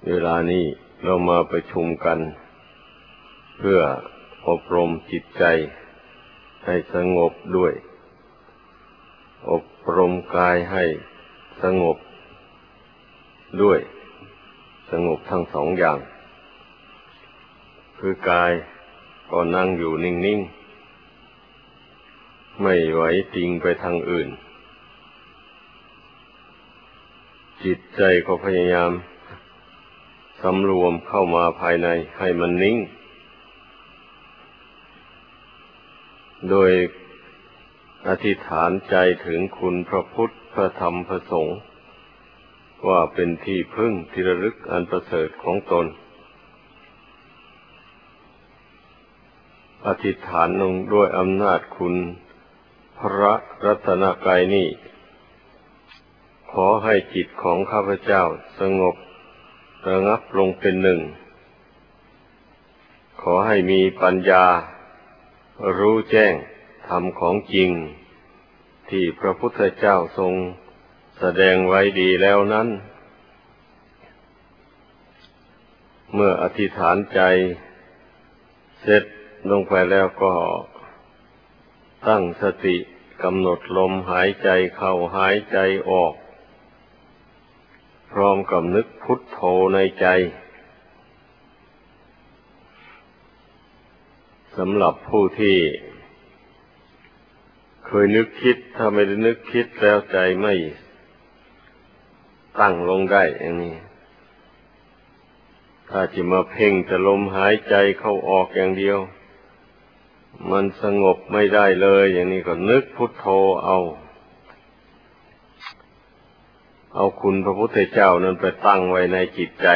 เวลานี้เรามาประชุมกันเพื่ออบรมจิตใจให้สงบด้วยอบรมกายให้สงบด้วยสงบทั้งสองอย่างคือกายก็นั่งอยู่นิ่งๆไม่ไหวติงไปทางอื่นจิตใจก็พยายามสำรวมเข้ามาภายในให้มันนิ่งโดยอธิษฐานใจถึงคุณพระพุทธพระธรรมพระสงฆ์ว่าเป็นที่พึ่งที่ระลึกอันประเสริฐของตนอธิษฐานลงด้วยอำนาจคุณพระรัตนกรัยนี้ขอให้จิตของข้าพเจ้าสงบระงับลงเป็นหนึ่งขอให้มีปัญญารู้แจ้งธรรมของจริงที่พระพุทธเจ้าทรงแสดงไว้ดีแล้วนั้นเมื่ออธิษฐานใจเสร็จลงไปแล้วก็ตั้งสติกำหนดลมหายใจเข้าหายใจออกพร้อมกับนึกพุทโธในใจสำหรับผู้ที่เคยนึกคิดถ้าไม่ได้นึกคิดแล้วใจไม่ตั้งลงได้อย่างนี้ถ้าจะมาเพ่งแต่ลมหายใจเข้าออกอย่างเดียวมันสงบไม่ได้เลยอย่างนี้ก็นึกพุทโธเอาคุณพระพุทธเจ้านั้นไปตั้งไว้ในจิตใจ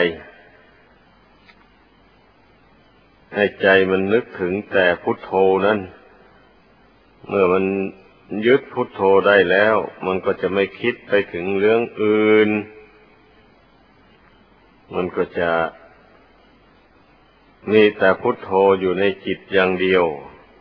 ให้ใจมันนึกถึงแต่พุทโธนั้นเมื่อมันยึดพุทโธได้แล้วมันก็จะไม่คิดไปถึงเรื่องอื่นมันก็จะมีแต่พุทโธอยู่ในจิตอย่างเดีย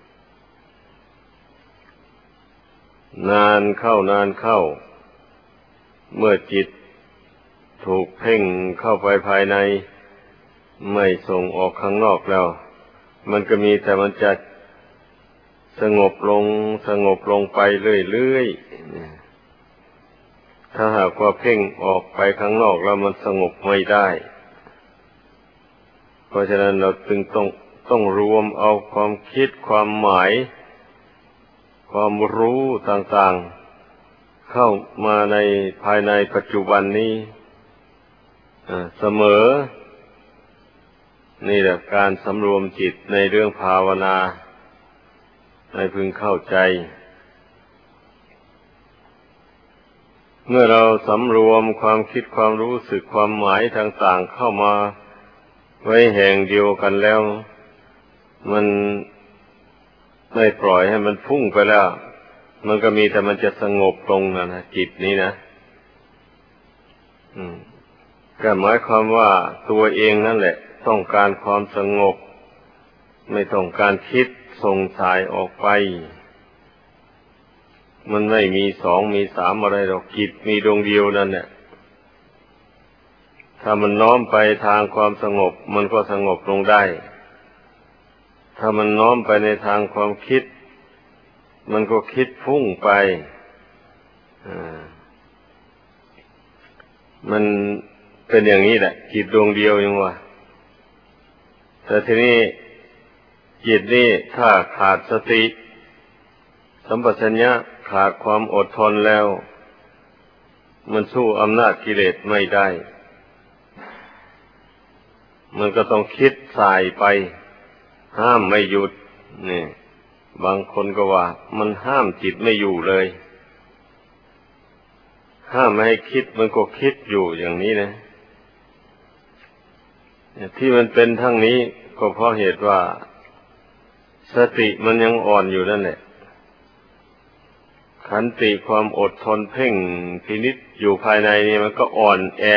วนานเข้าเมื่อจิตถูกเพ่งเข้าไปภายในไม่ส่งออกข้างนอกแล้วมันก็มีแต่มันจะสงบลงไปเรื่อยๆถ้าหากว่าเพ่งออกไปข้างนอกแล้วมันสงบไม่ได้เพราะฉะนั้นเราจึงต้องรวมเอาความคิดความหมายความรู้ต่างๆเข้ามาในภายในปัจจุบันนี้เสมอนี่แหละการสำรวมจิตในเรื่องภาวนาให้พึงเข้าใจเมื่อเราสำรวมความคิดความรู้สึกความหมายต่างๆเข้ามาไว้แห่งเดียวกันแล้วมันไม่ปล่อยให้มันพุ่งไปแล้วมันก็มีแต่มันจะสงบลงนะจิตนี้นะก็หมายความว่าตัวเองนั่นแหละต้องการความสงบไม่ต้องการคิดส่งสายออกไปมันไม่มีสองมีสามอะไรหรอกจิตมีดวงเดียวนั่นแหละถ้ามันน้อมไปทางความสงบมันก็สงบลงได้ถ้ามันน้อมไปในทางความคิดมันก็คิดพุ่งไปมันเป็นอย่างนี้แหละจิตดวงเดียวยังว่าแต่ทีนี้จิตนี่ถ้าขาดสติสัมปชัญญะขาดความอดทนแล้วมันสู้อำนาจกิเลสไม่ได้มันก็ต้องคิดสายไปห้ามไม่หยุดนี่บางคนก็ว่ามันห้ามจิตไม่อยู่เลยห้ามไม่ให้คิดมันก็คิดอยู่อย่างนี้นะที่มันเป็นทั้งนี้ก็เพราะเหตุว่าสติมันยังอ่อนอยู่นั่นแหละขันติความอดทนเพ่งพินิจอยู่ภายในนี่มันก็อ่อนแอ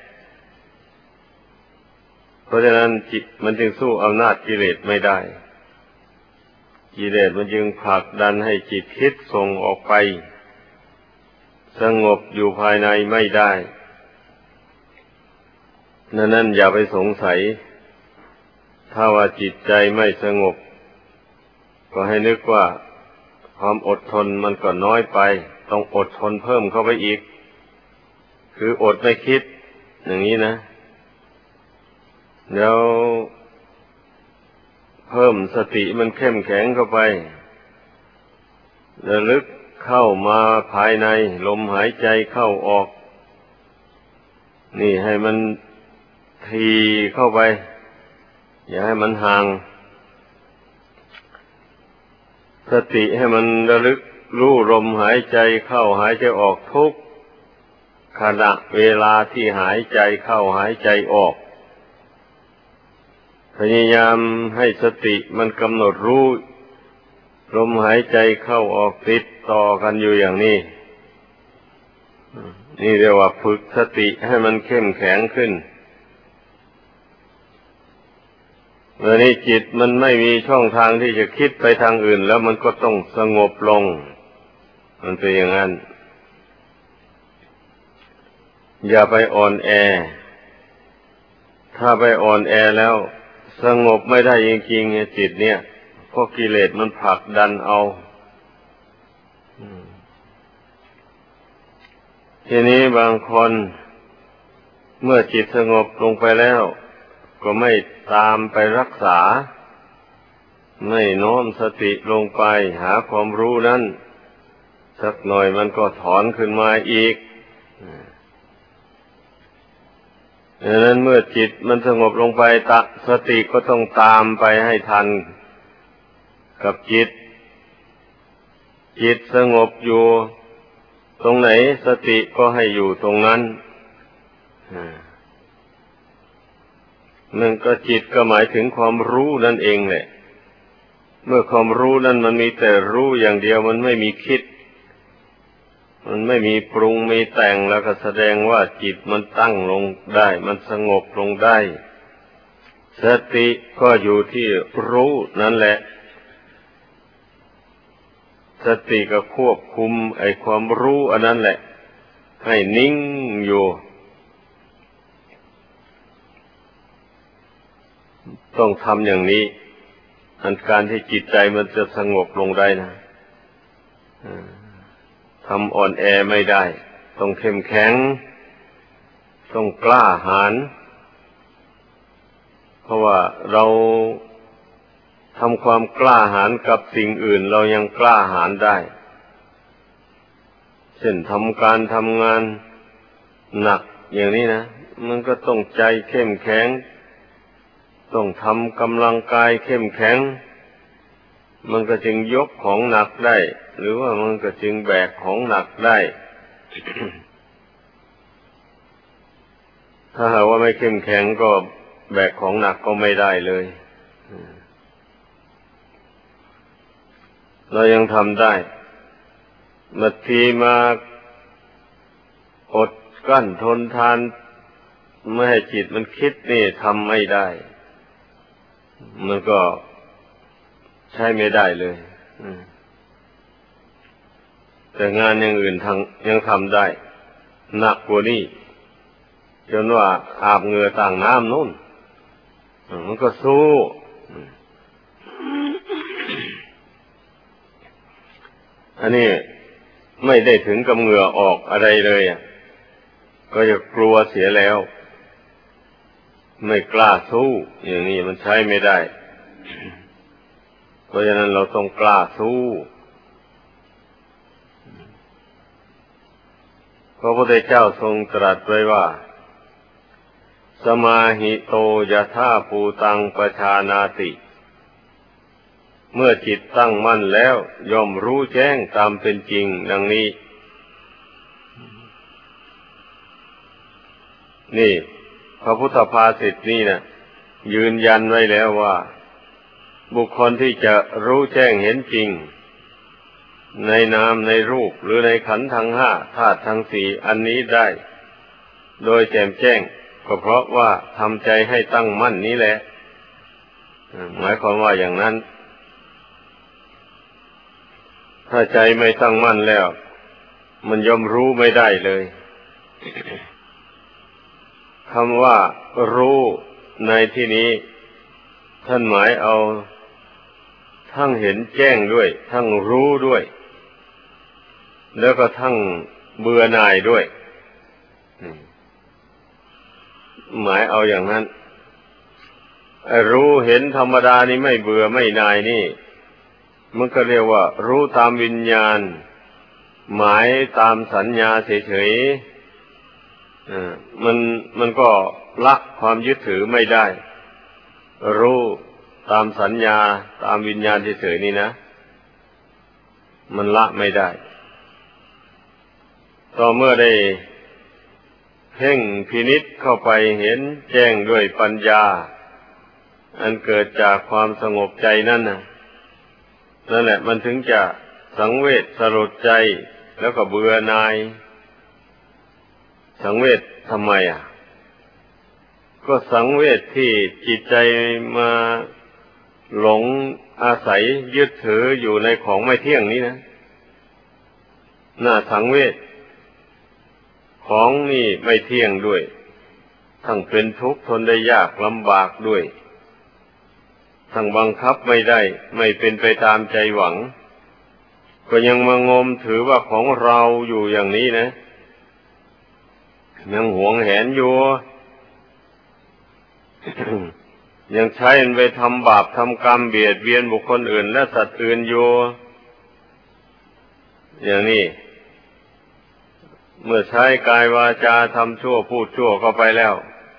เพราะฉะนั้นจิตมันจึงสู้อำนาจกิเลสไม่ได้กิเลสมันจึงผลักดันให้จิตคิดส่งออกไปสงบอยู่ภายในไม่ได้นั่นอย่าไปสงสัยถ้าว่าจิตใจไม่สงบก็ให้นึกว่าความอดทนมันก็น้อยไปต้องอดทนเพิ่มเข้าไปอีกคืออดไม่คิดอย่างนี้นะแล้วเพิ่มสติมันเข้มแข็งเข้าไประลึกเข้ามาภายในลมหายใจเข้าออกนี่ให้มันทีเข้าไปอย่าให้มันห่างสติให้มันระลึกรู้ลมหายใจเข้าหายใจออกทุกขณะเวลาที่หายใจเข้าหายใจออกพยายามให้สติมันกำหนดรู้ลมหายใจเข้าออกติดต่อกันอยู่อย่างนี้นี่เรียกว่าฝึกสติให้มันเข้มแข็งขึ้นเมื่อนี้จิตมันไม่มีช่องทางที่จะคิดไปทางอื่นแล้วมันก็ต้องสงบลงมันเป็นอย่างนั้นอย่าไปอ่อนแอถ้าไปอ่อนแอแล้วสงบไม่ได้จริงๆจิตเนี่ยเพราะกิเลสมันผลักดันเอาทีนี้บางคนเมื่อจิตสงบลงไปแล้วก็ไม่ตามไปรักษาไม่น้อมสติลงไปหาความรู้นั้นสักหน่อยมันก็ถอนขึ้นมาอีกดังนั้นเมื่อจิตมันสงบลงไปสติก็ต้องตามไปให้ทันกับจิตสงบอยู่ตรงไหนสติก็ให้อยู่ตรงนั้นมันก็จิตก็หมายถึงความรู้นั่นเองแหละเมื่อความรู้นั้นมันมีแต่รู้อย่างเดียวมันไม่มีคิดมันไม่มีปรุงมีแต่งแล้วก็แสดงว่าจิตมันตั้งลงได้มันสงบลงได้สติก็อยู่ที่รู้นั่นแหละสติก็ควบคุมไอ้ความรู้อันนั้นแหละให้นิ่งอยู่ต้องทำอย่างนี้อันการที่จิตใจมันจะสงบลงได้นะทำอ่อนแอไม่ได้ต้องเข้มแข็งต้องกล้าหาญเพราะว่าเราทำความกล้าหาญกับสิ่งอื่นเรายังกล้าหาญได้เช่นทำการทำงานหนักอย่างนี้นะมันก็ต้องใจเข้มแข็งต้องทำกำลังกายเข้มแข็งมันก็จึงยกของหนักได้หรือว่ามันก็จึงแบกของหนักได้ ถ้าหากว่าไม่เข้มแข็งก็แบกของหนักก็ไม่ได้เลยเรายังทำได้บางทีมาอดกลั้นทนทานไม่ให้จิตมันคิดนี่ทำไม่ได้มันก็ใช้ไม่ได้เลยแต่งานอย่างอื่นยังทำได้หนักกว่านี้จนว่าอาบเหงื่อต่างน้ำนู่นมันก็สู้อันนี้ไม่ได้ถึงกับเหงื่อออกอะไรเลยก็จะกลัวเสียแล้วไม่กล้าสู้อย่างนี้มันใช้ไม่ได้เพราะฉะนั้นเราต้องกล้าสู้พระพุทธเจ้าทรงตรัสไว้ว่าสมาหิโตยถาภูตังปชานาติเมื่อจิตตั้งมั่นแล้วย่อมรู้แจ้งตามเป็นจริงดังนี้นี่พระพุทธภาษิตนี่นะยืนยันไว้แล้วว่าบุคคลที่จะรู้แจ้งเห็นจริงในนามในรูปหรือในขันธ์ทั้งห้าธาตุทั้งสี่อันนี้ได้โดยแจ่มแจ้งก็เพราะว่าทำใจให้ตั้งมั่นนี้แหละหมายความว่าอย่างนั้นถ้าใจไม่ตั้งมั่นแล้วมันย่อมรู้ไม่ได้เลยคำว่ารู้ในที่นี้ท่านหมายเอาทั้งเห็นแจ้งด้วยทั้งรู้ด้วยแล้วก็ทั้งเบื่อหน่ายด้วยหมายเอาอย่างนั้นรู้เห็นธรรมดานี่ไม่เบื่อไม่หน่ายนี่มันก็เรียกว่ารู้ตามวิญญาณหมายตามสัญญาเฉยๆมันก็ละความยึดถือไม่ได้รู้ตามสัญญาตามวิญญาณเฉยๆนี่นะมันละไม่ได้ต่อเมื่อได้เพ่งพินิจเข้าไปเห็นแจ้งด้วยปัญญาอันเกิดจากความสงบใจนั่นแหละมันถึงจะสังเวชสลดใจแล้วก็เบื่อหน่ายสังเวชทำไมก็สังเวชที่จิตใจมาหลงอาศัยยึดถืออยู่ในของไม่เที่ยงนี้นะน่าสังเวชของนี่ไม่เที่ยงด้วยทั้งเป็นทุกข์ทนได้ยากลำบากด้วยทั้งบังคับไม่ได้ไม่เป็นไปตามใจหวังก็ยังมางมถือว่าของเราอยู่อย่างนี้นะยังหวงแหนอยู่ ยังใช้มันไปทำบาปทำกรรมเบียดเบียนบุคคลอื่นและสัตว์อื่นอยู่อย่างนี้เมื่อใช้กายวาจาทำชั่วพูดชั่วเข้าไปแล้ว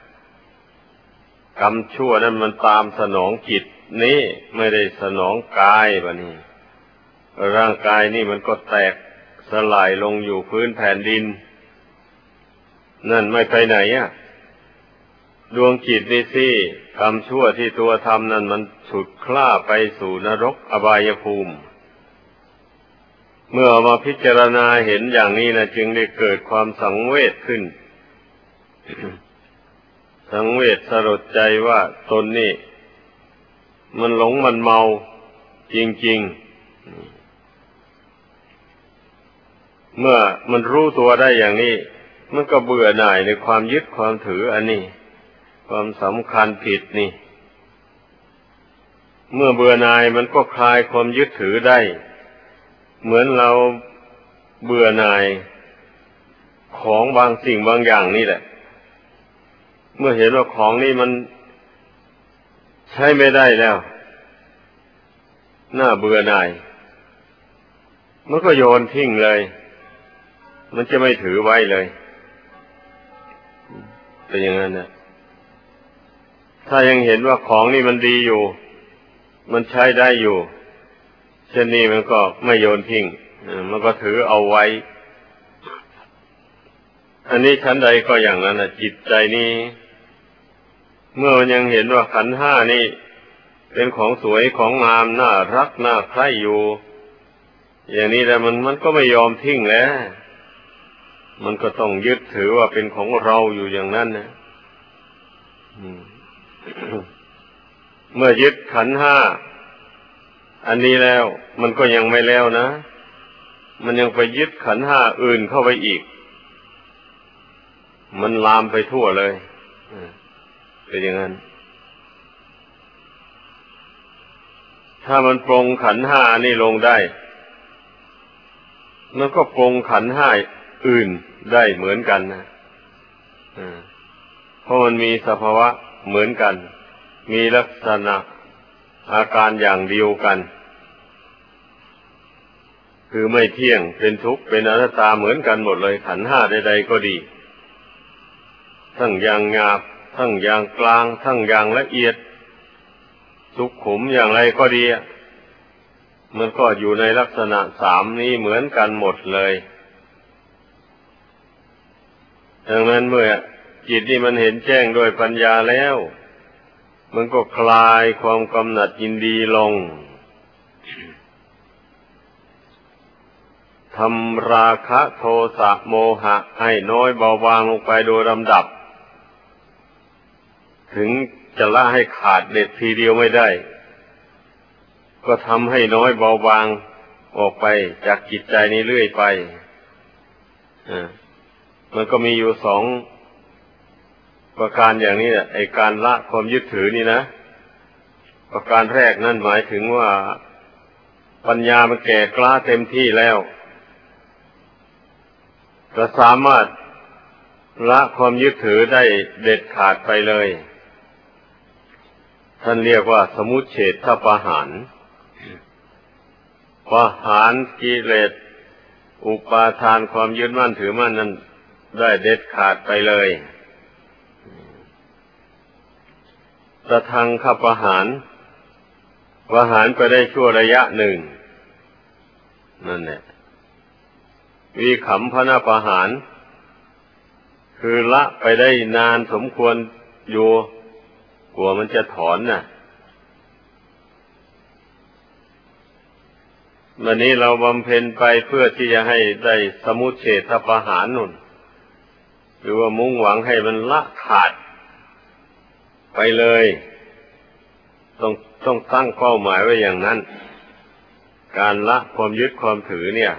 กรรมชั่วนั้นมันตามสนองจิตนี้ไม่ได้สนองกายบะนี่ร่างกายนี่มันก็แตกสลายลงอยู่พื้นแผ่นดินนั่นไม่ไปไหนดวงจิตนี่สิกรรมชั่วที่ตัวทำนั้นมันฉุดคล้าไปสู่นรกอบายภูมิเมื่อมาพิจารณาเห็นอย่างนี้นะจึงได้เกิดความสังเวชขึ้น สังเวชสลดใจว่าตนนี่มันหลงมันเมาจริงๆเมื่อมันรู้ตัวได้อย่างนี้มันก็เบื่อหน่ายในความยึดความถืออันนี้ความสำคัญผิดนี่เมื่อเบื่อหน่ายมันก็คลายความยึดถือได้เหมือนเราเบื่อหน่ายของบางสิ่งบางอย่างนี่แหละเมื่อเห็นว่าของนี่มันใช้ไม่ได้แล้วน่าเบื่อหน่ายมันก็โยนทิ้งเลยมันจะไม่ถือไว้เลยเป็นอย่างนั้นนะถ้ายังเห็นว่าของนี่มันดีอยู่มันใช้ได้อยู่เช่นนี้มันก็ไม่โยนทิ้งมันก็ถือเอาไว้อันนี้ชั้นใดก็อย่างนั้นนะจิตใจนี้เมื่อมันยังเห็นว่าขันธ์ห้านี่เป็นของสวยของงามน่ารักน่าใคร่อยู่อย่างนี้แต่มันก็ไม่ยอมทิ้งแล้วมันก็ต้องยึดถือว่าเป็นของเราอยู่อย่างนั้นนะเมื่อยึดขันธ์ห้าอันนี้แล้วมันก็ยังไม่แล้วนะมันยังไปยึดขันธ์ห้าอื่นเข้าไปอีกมันลามไปทั่วเลยเป็นอย่างนั้นถ้ามันปรงขันธ์ห้านี่ลงได้มันก็ปรงขันธ์ห้าอื่นได้เหมือนกันนะเพราะมันมีสภาวะเหมือนกันมีลักษณะอาการอย่างเดียวกันคือไม่เที่ยงเป็นทุกข์เป็นอนัตตาเหมือนกันหมดเลยขันธ์ห้าใดๆก็ดีทั้งอย่างหยาบทั้งอย่างกลางทั้งอย่างละเอียดสุขุมอย่างไรก็ดีมันก็อยู่ในลักษณะสามนี้เหมือนกันหมดเลยดังนั้นเมื่อจิตนี่มันเห็นแจ้งด้วยปัญญาแล้วมันก็คลายความกำหนัดยินดีลงทำราคะโทสะโมหะให้น้อยเบาบางลงไปโดยลำดับถึงจะละให้ขาดเด็ดทีเดียวไม่ได้ก็ทำให้น้อยเบาบางออกไปจากจิตใจนี้เรื่อยไปมันก็มีอยู่สองประการอย่างนี้แหละไอ้การละความยึดถือนี่นะประการแรกนั่นหมายถึงว่าปัญญามันแก่กล้าเต็มที่แล้วก็สามารถละความยึดถือได้เด็ดขาดไปเลยท่านเรียกว่าสมุจเฉทปหารประหารกิเลสอุปาทานความยึดมั่นถือมั่นนั้นได้เด็ดขาดไปเลยตทังคประหารประหารไปได้ชั่วระยะหนึ่งนั่นแหละวิคัมภนประหารคือละไปได้นานสมควรอยู่กลัวมันจะถอนน่ะวันนี้เราบำเพ็ญไปเพื่อที่จะให้ได้สมุจเฉทประหารนุ่นหรือว่ามุ่งหวังให้มันละขาดไปเลยต้องตั้งเป้าหมายไว้อย่างนั้นการละความยึดความถือเนี่ย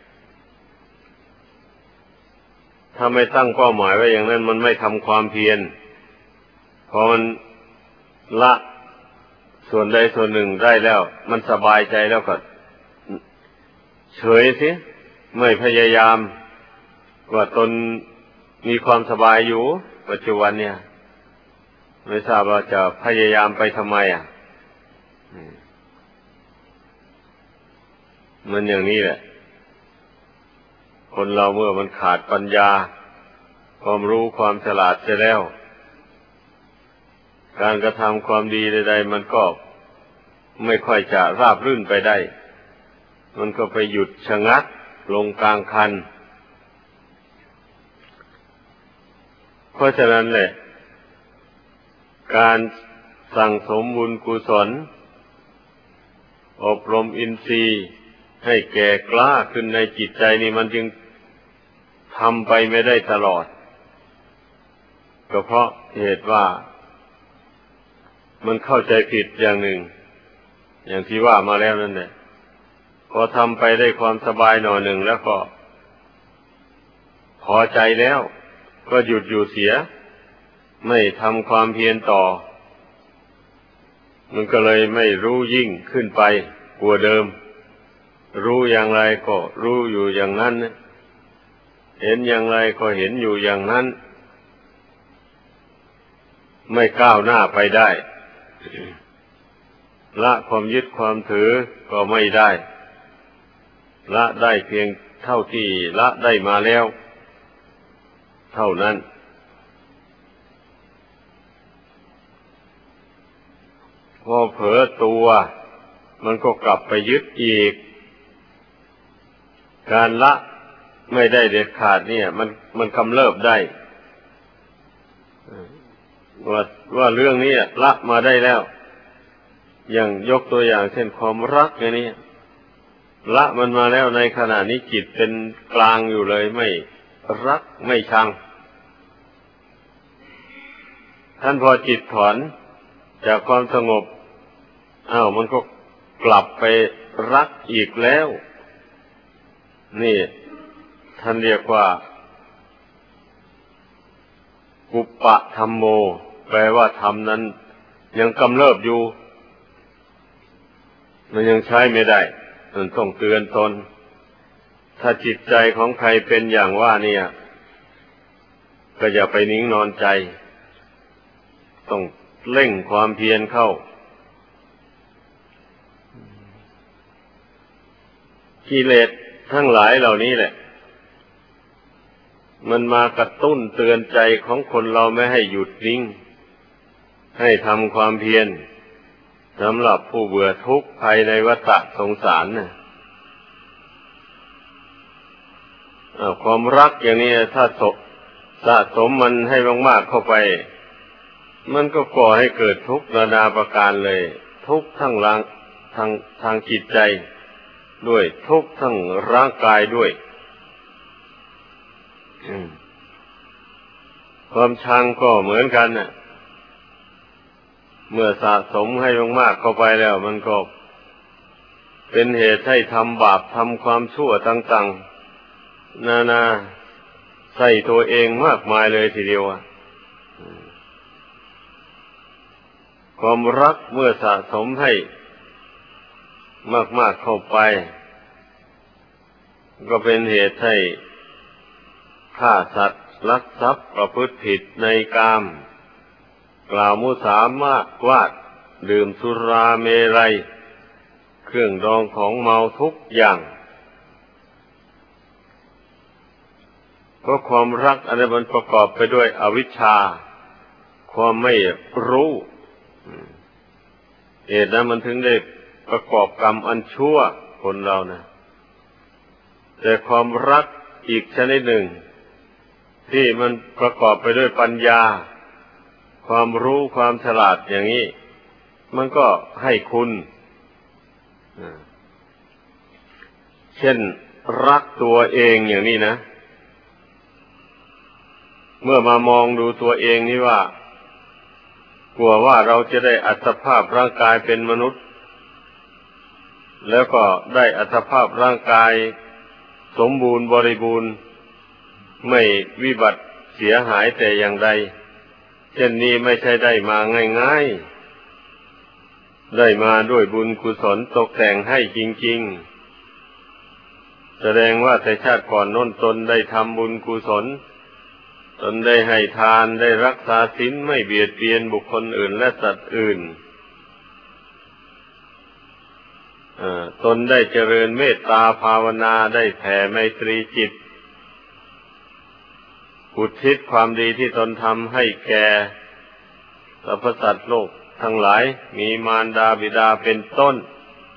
ถ้าไม่ตั้งเป้าหมายไว้อย่างนั้นมันไม่ทำความเพียรพอมันละส่วนใดส่วนหนึ่งได้แล้วมันสบายใจแล้วก็เฉยสิไม่พยายามว่าตนมีความสบายอยู่ปัจจุบันเนี่ยไม่ทราบว่าจะพยายามไปทำไมมันอย่างนี้แหละคนเราเมื่อมันขาดปัญญาความรู้ความฉลาดเสียแล้วการกระทำความดีใดๆมันก็ไม่ค่อยจะราบรื่นไปได้มันก็ไปหยุดชะงักลงกลางคันเพราะฉะนั้นแหละการสั่งสมบุญกุศลอบรมอินทรีย์ให้แก่กล้าขึ้นในจิตใจนี่มันจึงทำไปไม่ได้ตลอดก็เพราะเหตุว่ามันเข้าใจผิดอย่างหนึ่งอย่างที่ว่ามาแล้วนั่นแหละพอทำไปได้ความสบายหน่อยหนึ่งแล้วก็พอใจแล้วก็หยุดอยู่เสียไม่ทำความเพียรต่อมันก็เลยไม่รู้ยิ่งขึ้นไปกว่าเดิมรู้อย่างไรก็รู้อยู่อย่างนั้นเห็นอย่างไรก็เห็นอยู่อย่างนั้นไม่ก้าวหน้าไปได้ละความยึดความถือก็ไม่ได้ละได้เพียงเท่าที่ละได้มาแล้วเท่านั้นพอเผลอตัวมันก็กลับไปยึดอีกการละไม่ได้เด็ดขาดเนี่ยมันกำเริบได้ว่าเรื่องนี้ละมาได้แล้วอย่างยกตัวอย่างเช่นความรักอย่างนี้ละมันมาแล้วในขณะนี้จิตเป็นกลางอยู่เลยไม่รักไม่ชังท่านพอจิตถอนจากความสงบมันก็กลับไปรักอีกแล้วนี่ท่านเรียกว่ากุปปะธัมโมแปลว่าธรรมนั้นยังกำเริบอยู่มันยังใช้ไม่ได้มันต้องเตือนตนถ้าจิตใจของใครเป็นอย่างว่าเนี่ยก็อย่าไปนิ่งนอนใจต้องเร่งความเพียรเข้ากิเลสทั้งหลายเหล่านี้แหละมันมากระตุ้นเตือนใจของคนเราไม่ให้หยุดนิ่งให้ทำความเพียรสำหรับผู้เบื่อทุกข์ภายในวัฏสงสารน่ะความรักอย่างนี้ถ้าสะสมมันให้มากๆเข้าไปมันก็ก่อให้เกิดทุกข์นานาประการเลยทุกข์ทั้งทางจิตใจด้วยทุกข์ทั้งร่างกายด้วยความชังก็เหมือนกันน่ะเมื่อสะสมให้มากๆเข้าไปแล้วมันก็เป็นเหตุให้ทำบาปทำความชั่วต่างๆนานาใส่ตัวเองมากมายเลยทีเดียวความรักเมื่อสะสมให้มากๆเข้าไปก็เป็นเหตุให้ฆ่าสัตว์ลักทรัพย์ประพฤติผิดในกามกล่าวมุสามาวาทดื่มสุราเมรัยเครื่องดองของเมาทุกอย่างเพราะความรักอันนี้มันประกอบไปด้วยอวิชชาความไม่รู้เหตุนั้นมันถึงได้ประกอบกรรมอันชั่วคนเรานะแต่ความรักอีกชนิดหนึ่งที่มันประกอบไปด้วยปัญญาความรู้ความฉลาดอย่างนี้มันก็ให้คุณเช่นรักตัวเองอย่างนี้นะเมื่อมามองดูตัวเองนี่ว่ากลัวว่าเราจะได้อัตภาพร่างกายเป็นมนุษย์แล้วก็ได้อัตภาพร่างกายสมบูรณ์บริบูรณ์ไม่วิบัติเสียหายแต่อย่างใดเช่นนี้ไม่ใช่ได้มาง่ายๆได้มาด้วยบุญกุศลตกแต่งให้จริงๆแสดงว่าแต่ชาติก่อนโน้นตนได้ทำบุญกุศลตนได้ให้ทานได้รักษาศีลไม่เบียดเบียนบุคคลอื่นและสัตว์อื่นตนได้เจริญเมตตาภาวนาได้แผ่ไมตรีจิตอุทิศความดีที่ตนทำให้แก่สรรพสัตว์โลกทั้งหลายมีมารดาบิดาเป็นต้น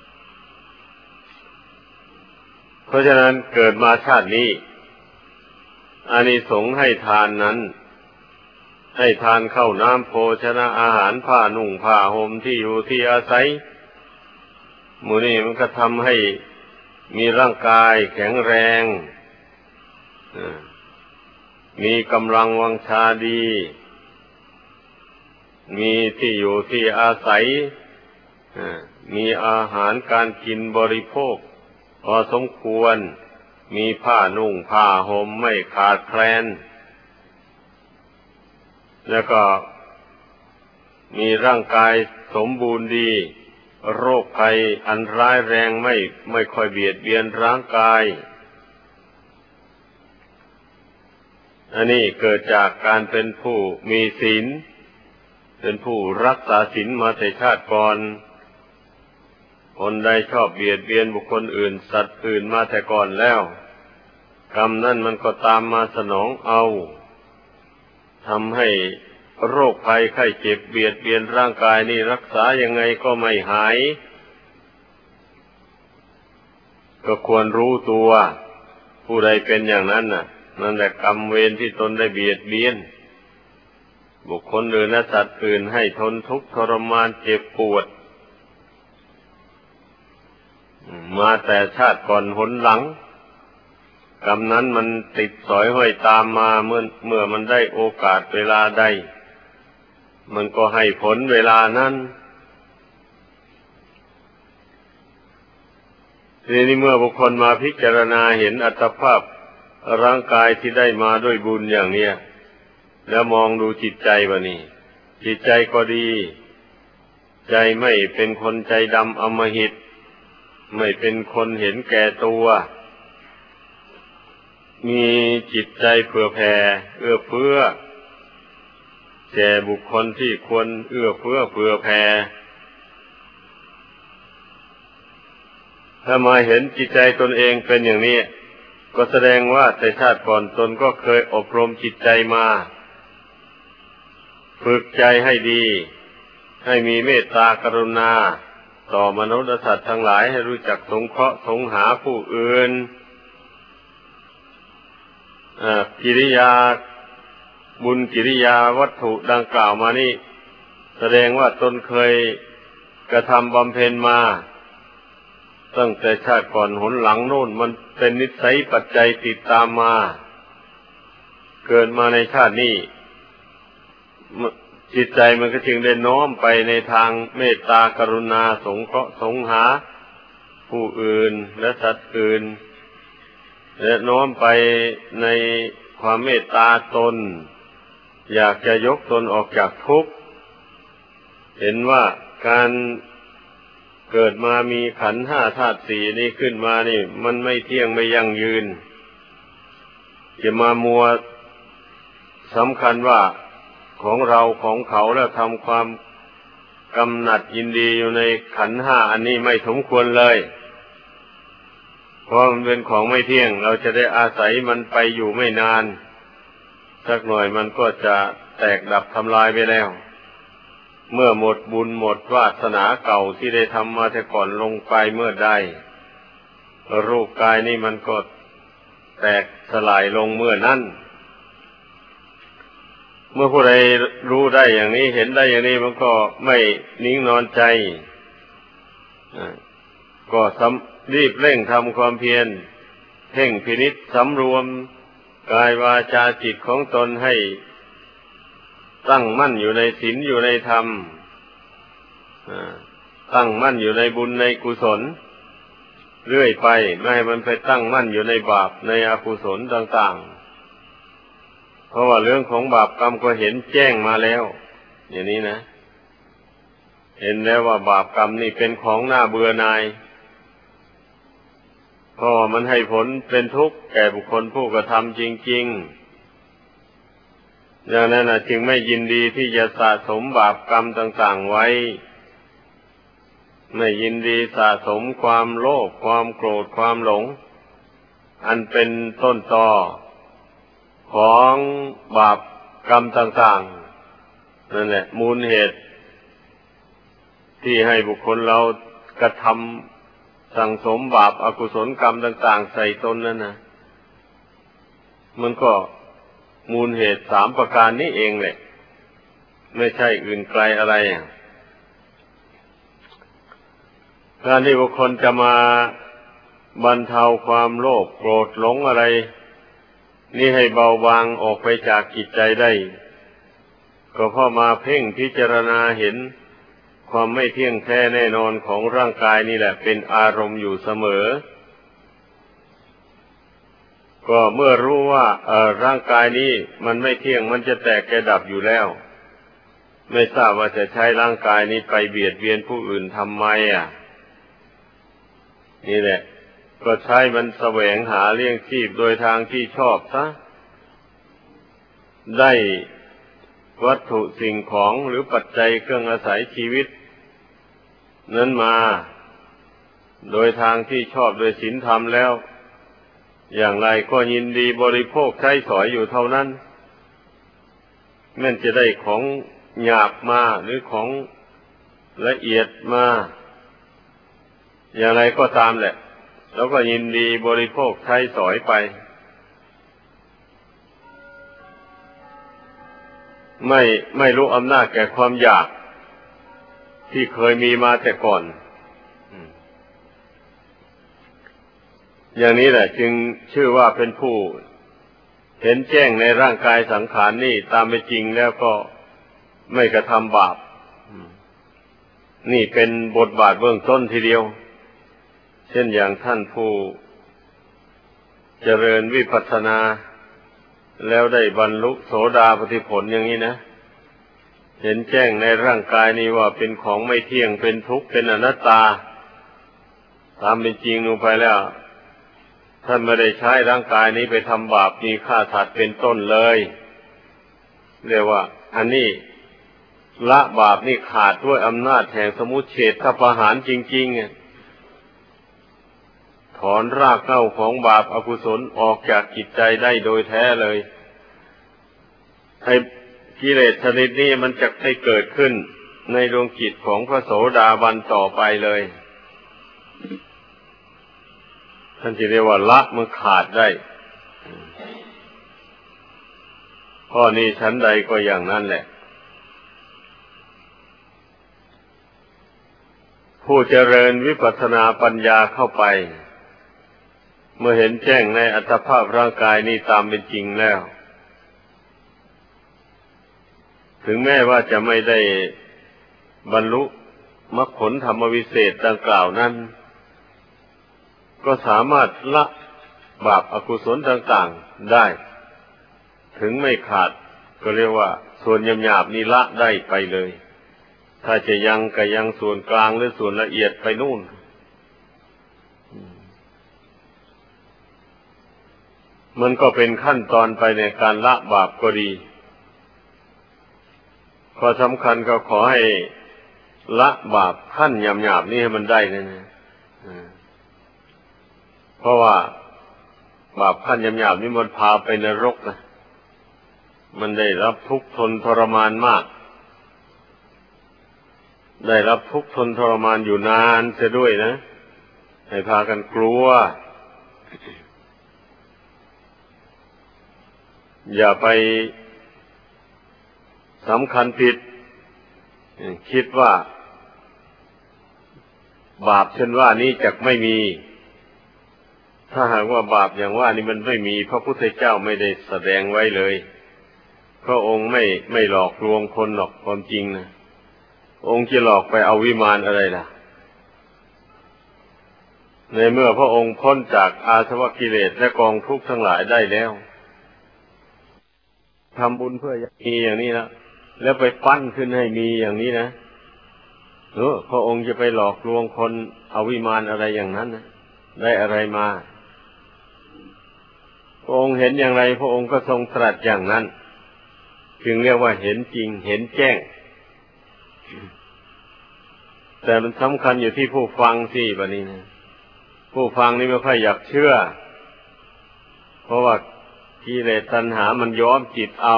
เพราะฉะนั้นเกิดมาชาตินี้อานิสงส์ให้ทานนั้นให้ทานข้าวน้ำโภชนะอาหารผ้านุ่งผ้าห่มที่อยู่ที่อาศัยหมู่นี้มันก็ทำให้มีร่างกายแข็งแรงมีกำลังวังชาดีมีที่อยู่ที่อาศัยมีอาหารการกินบริโภคพอสมควรมีผ้านุ่งผ้าห่มไม่ขาดแคลนแล้วก็มีร่างกายสมบูรณ์ดีโรคภัยอันร้ายแรงไม่ค่อยเบียดเบียนร่างกายอันนี้เกิดจากการเป็นผู้มีศีลเป็นผู้รักษาศีลมาแต่ชาติก่อนคนใดชอบเบียดเบียนบุคคลอื่นสัตว์อื่นมาแต่ก่อนแล้วกรรมนั่นมันก็ตามมาสนองเอาทำให้โรคภัยไข้เจ็บเบียดเบียนร่างกายนี่รักษายังไงก็ไม่หายก็ควรรู้ตัวผู้ใดเป็นอย่างนั้นน่ะนั่นแหละกรรมเวรที่ตนได้เบียดเบียนบุคคลอื่นและสัตว์อื่นให้ทนทุกข์ทรมานเจ็บปวดมาแต่ชาติก่อนหนหลังกรรมนั้นมันติดสอยห้อยตามมาเมื่อมันได้โอกาสเวลาใดมันก็ให้ผลเวลานั้นทีนี้เมื่อบุคคลมาพิจารณาเห็นอัตภาพร่างกายที่ได้มาด้วยบุญอย่างเนี้ยแล้วมองดูจิตใจวะนี่จิตใจก็ดีใจไม่เป็นคนใจดำอำมหิตไม่เป็นคนเห็นแก่ตัวมีจิตใจเผื่อแผ่เอื้อเฟื้อแก่บุคคลที่ควรเอื้อเฟื้อเผื่อแผ่ถ้ามาเห็นจิตใจตนเองเป็นอย่างนี้ก็แสดงว่าแต่ชาติก่อนตนก็เคยอบรมจิตใจมาฝึกใจให้ดีให้มีเมตตากรุณาต่อมนุษย์และสัตว์ทั้งหลายให้รู้จักสงเคราะห์สงหาผู้อื่นกิริยาบุญกิริยาวัตถุดังกล่าวมานี่แสดงว่าตนเคยกระทำบำเพ็ญมาตั้งแต่ชาติก่อนหนหลังโน่นมันเป็นนิสัยปัจจัยติดตามมาเกิดมาในชาตินี้จิตใจมันก็จึงได้น้อมไปในทางเมตตากรุณาสงเคราะห์สงหาผู้อื่นและสัตว์อื่นและน้อมไปในความเมตตาตนอยากจะยกตนออกจากทุกข์เห็นว่าการเกิดมามีขันธ์ห้าธาตุสี่นี้ขึ้นมานี่มันไม่เที่ยงไม่ยั่งยืนจะมามัวสำคัญว่าของเราของเขาแล้วทำความกำหนัดยินดีอยู่ในขันธ์ห้าอันนี้ไม่สมควรเลยเพราะมันเป็นของไม่เที่ยงเราจะได้อาศัยมันไปอยู่ไม่นานสักหน่อยมันก็จะแตกดับทำลายไปแล้วเมื่อหมดบุญหมดวาสนาเก่าที่ได้ทำมาแต่ก่อนลงไปเมื่อใดรูปกายนี้มันก็แตกสลายลงเมื่อนั้นเมื่อผู้ใดรู้ได้อย่างนี้เห็นได้อย่างนี้มันก็ไม่นิ่งนอนใจก็รีบเร่งทำความเพียรเพ่งพินิจสำรวมกายวาจาจิตของตนให้ตั้งมั่นอยู่ในศีลอยู่ในธรรมตั้งมั่นอยู่ในบุญในกุศลเรื่อยไปไม่ให้มันไปตั้งมั่นอยู่ในบาปในอกุศลต่างๆเพราะว่าเรื่องของบาปกรรมก็เห็นแจ้งมาแล้วอย่างนี้นะเห็นแล้วว่าบาปกรรมนี่เป็นของน่าเบื่อหน่ายเพราะมันให้ผลเป็นทุกข์แก่บุคคลผู้กระทำจริงๆอย่างนั้นจึงไม่ยินดีที่จะสะสมบาปกรรมต่างๆไว้ไม่ยินดีสะสมความโลภความโกรธความหลงอันเป็นต้นตอของบาปกรรมต่างๆนั่นแหละมูลเหตุที่ให้บุคคลเรากระทำสั่งสมบาปอกุศลกรรมต่างๆใส่ตนนั่นนะมันก็มูลเหตุสามประการนี้เองแหละไม่ใช่อื่นไกลอะไรการที่บุคคลจะมาบรรเทาความโลภโกรธหลงอะไรนี่ให้เบาบางออกไปจากจิตใจได้ก็เพราะมาเพ่งพิจารณาเห็นความไม่เที่ยงแท้แน่นอนของร่างกายนี่แหละเป็นอารมณ์อยู่เสมอก็เมื่อรู้ว่าร่างกายนี้มันไม่เที่ยงมันจะแตกแก่ดับอยู่แล้วไม่ทราบว่าจะใช้ร่างกายนี้ไปเบียดเบียนผู้อื่นทำไมนี่แหละก็ใช้มันแสวงหาเลี้ยงชีพโดยทางที่ชอบซะได้วัตถุสิ่งของหรือปัจจัยเครื่องอาศัยชีวิตนั้นมาโดยทางที่ชอบโดยศีลธรรมแล้วอย่างไรก็ยินดีบริโภคใช้สอยอยู่เท่านั้นแม้จะได้ของหยาบมาหรือของละเอียดมาอย่างไรก็ตามแหละแล้วก็ยินดีบริโภคใช้สอยไปไม่รู้อำนาจแก่ความอยากที่เคยมีมาแต่ก่อนอย่างนี้แหละจึงชื่อว่าเป็นผู้เห็นแจ้งในร่างกายสังขารนี่ตามเป็นจริงแล้วก็ไม่กระทำบาปนี่เป็นบทบาทเบื้องต้นทีเดียวเช่นอย่างท่านผู้เจริญวิปัสสนาแล้วได้บรรลุโสดาปัตติผลอย่างนี้นะเห็นแจ้งในร่างกายนี้ว่าเป็นของไม่เที่ยงเป็นทุกข์เป็นอนัตตาตามเป็นจริงลงไปแล้วท่านไม่ได้ใช้ร่างกายนี้ไปทำบาปมีฆ่าสัตว์เป็นต้นเลยเรียกว่าอันนี้ละบาปนี่ขาดด้วยอำนาจแห่งสมุจเฉทประหารจริงๆถอนรากเหง้าของบาปอกุศลออกจากจิตใจได้โดยแท้เลยให้กิเลสชนิดนี้มันจะให้เกิดขึ้นในดวงจิตของพระโสดาบันต่อไปเลยท่านจะเรียกว่าละมันขาดได้ข้อนี้ชั้นใดก็อย่างนั้นแหละผู้เจริญวิปัสสนาปัญญาเข้าไปเมื่อเห็นแจ้งในอัตภาพร่างกายนี้ตามเป็นจริงแล้วถึงแม้ว่าจะไม่ได้บรรลุมรรคผลธรรมวิเศษดังกล่าวนั้นก็สามารถละบาปอกุศลต่างๆได้ถึงไม่ขาดก็เรียกว่าส่วนหยาบๆนี้ละได้ไปเลยถ้าจะยังก็ยังส่วนกลางหรือส่วนละเอียดไปนู่นมันก็เป็นขั้นตอนไปในการละบาปก็ดีข้อสำคัญก็ขอให้ละบาปขั้นหยาบๆนี่ให้มันได้นะเพราะว่าบาปขั้นหยาบๆนี่มันพาไปนรกนะมันได้รับทุกข์ทนทรมานมากได้รับทุกข์ทนทรมานอยู่นานเสียด้วยนะให้พากันกลัวอย่าไปสำคัญผิดคิดว่าบาปเช่นว่านี้จักไม่มีถ้าหากว่าบาปอย่างว่านี้มันไม่มีพระพุทธเจ้าไม่ได้แสดงไว้เลยพระองค์ไม่หลอกลวงคนหรอกความจริงนะองค์จะหลอกไปเอาวิมานอะไรล่ะในเมื่อพระองค์พ้นจากอาสวะกิเลสและกองทุกข์ทั้งหลายได้แล้วทำบุญเพื่อมีอย่างนี้นะแล้วไปปั้นขึ้นให้มีอย่างนี้นะพระองค์จะไปหลอกลวงคนเอาวิมานอะไรอย่างนั้นนะได้อะไรมาพระองค์เห็นอย่างไรพระองค์ก็ทรงตรัสอย่างนั้นจึงเรียกว่าเห็นจริงเห็นแจ้งแต่มันสำคัญอยู่ที่ผู้ฟังสิบัดนี้นะผู้ฟังนี่ไม่ค่อยอยากเชื่อเพราะว่ากิเลสตัณหามันย้อมจิตเอา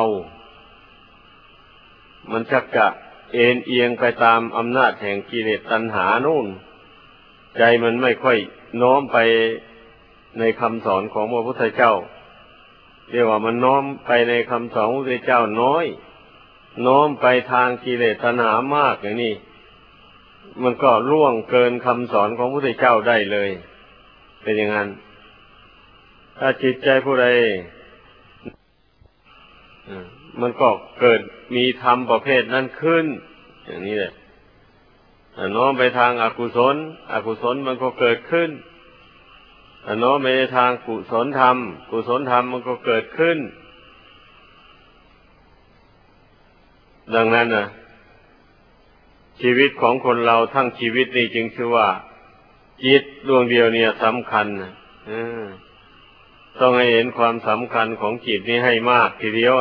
มันชักจะเอ็นเอียงไปตามอำนาจแห่งกิเลสตัณหานู่นใจมันไม่ค่อยโน้มไปในคำสอนของพระพุทธเจ้าเรียกว่ามันโน้มไปในคำสอนของพระพุทธเจ้าน้อยโน้มไปทางกิเลสตัณหามากอย่างนี้มันก็ล่วงเกินคำสอนของพระพุทธเจ้าได้เลยเป็นอย่างนั้นถ้าจิตใจผู้ใดมันก็เกิดมีธรรมประเภทนั้นขึ้นอย่างนี้แหละน้อมไปทางอกุศลอกุศลมันก็เกิดขึ้นน้อมไปทางกุศลธรรมกุศลธรรมมันก็เกิดขึ้นดังนั้นนะชีวิตของคนเราทั้งชีวิตนี่จึงชื่อว่าจิตดวงเดียวเนี่ยสำคัญนะต้องให้เห็นความสำคัญของจิตนี้ให้มากทีเดียว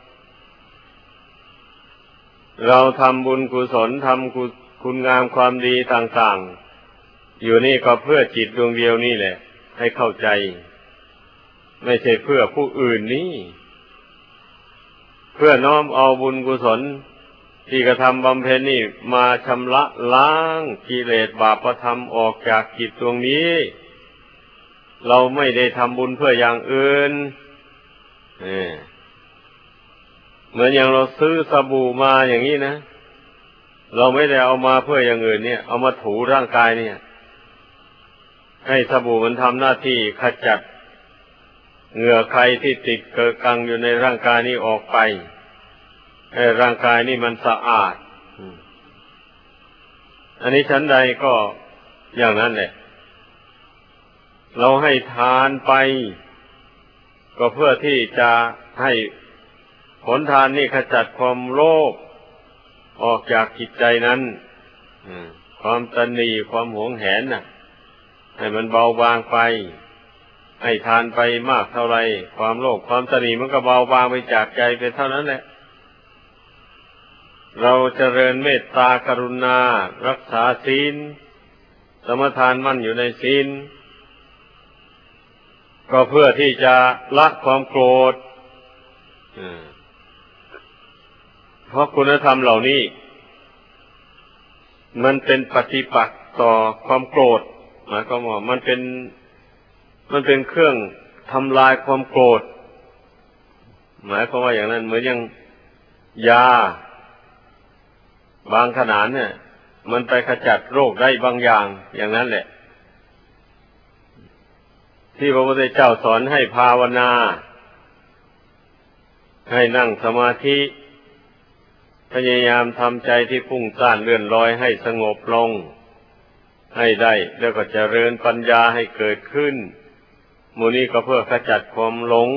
เราทำบุญกุศลทำคุณงามความดีต่างๆอยู่นี่ก็เพื่อจิตดวงเดียวนี่แหละให้เข้าใจไม่ใช่เพื่อผู้อื่นนี่เพื่อน้อมเอาบุญกุศลที่กระทำบำเพ็ญนี่มาชำระล้างกิเลสบาปธรรมออกจากจิตดวงนี้เราไม่ได้ทำบุญเพื่ออย่างอื่นเหมือนอย่างเราซื้อสบู่มาอย่างนี้นะเราไม่ได้เอามาเพื่ออย่างอื่นเนี่ยเอามาถูร่างกายเนี่ยให้สบู่มันทำหน้าที่ขจัดเหงื่อใครที่ติดเกอะกังอยู่ในร่างกายนี้ออกไปให้ร่างกายนี่มันสะอาดอันนี้ชั้นใดก็อย่างนั้นแหละเราให้ทานไปก็เพื่อที่จะให้ผลทานนี่ขจัดความโลภออกจากจิตใจนั้นความตนีความหวงแหนน่ะให้มันเบาบางไปให้ทานไปมากเท่าไรความโลภความตนีมันก็เบาบางไปจากใจไปเท่านั้นแหละเราเจริญเมตตากรุณารักษาศีลสมทานมั่นอยู่ในศีลก็เพื่อที่จะละความโกรธเพราะคุณธรรมเหล่านี้มันเป็นปฏิปักษ์ต่อความโกรธหมายความว่ามันเป็นเครื่องทำลายความโกรธหมายความว่าอย่างนั้นเหมือนอย่างยาบางขนาดเนี่ยมันไปขจัดโรคได้บางอย่างอย่างนั้นแหละที่พระพุทธเจ้าสอนให้ภาวนาให้นั่งสมาธิพยายามทำใจที่ฟุ้งซ่านเลื่อนลอยให้สงบลงให้ได้แล้วก็เจริญปัญญาให้เกิดขึ้นมูลนี้ก็เพื่อขจัดความหลง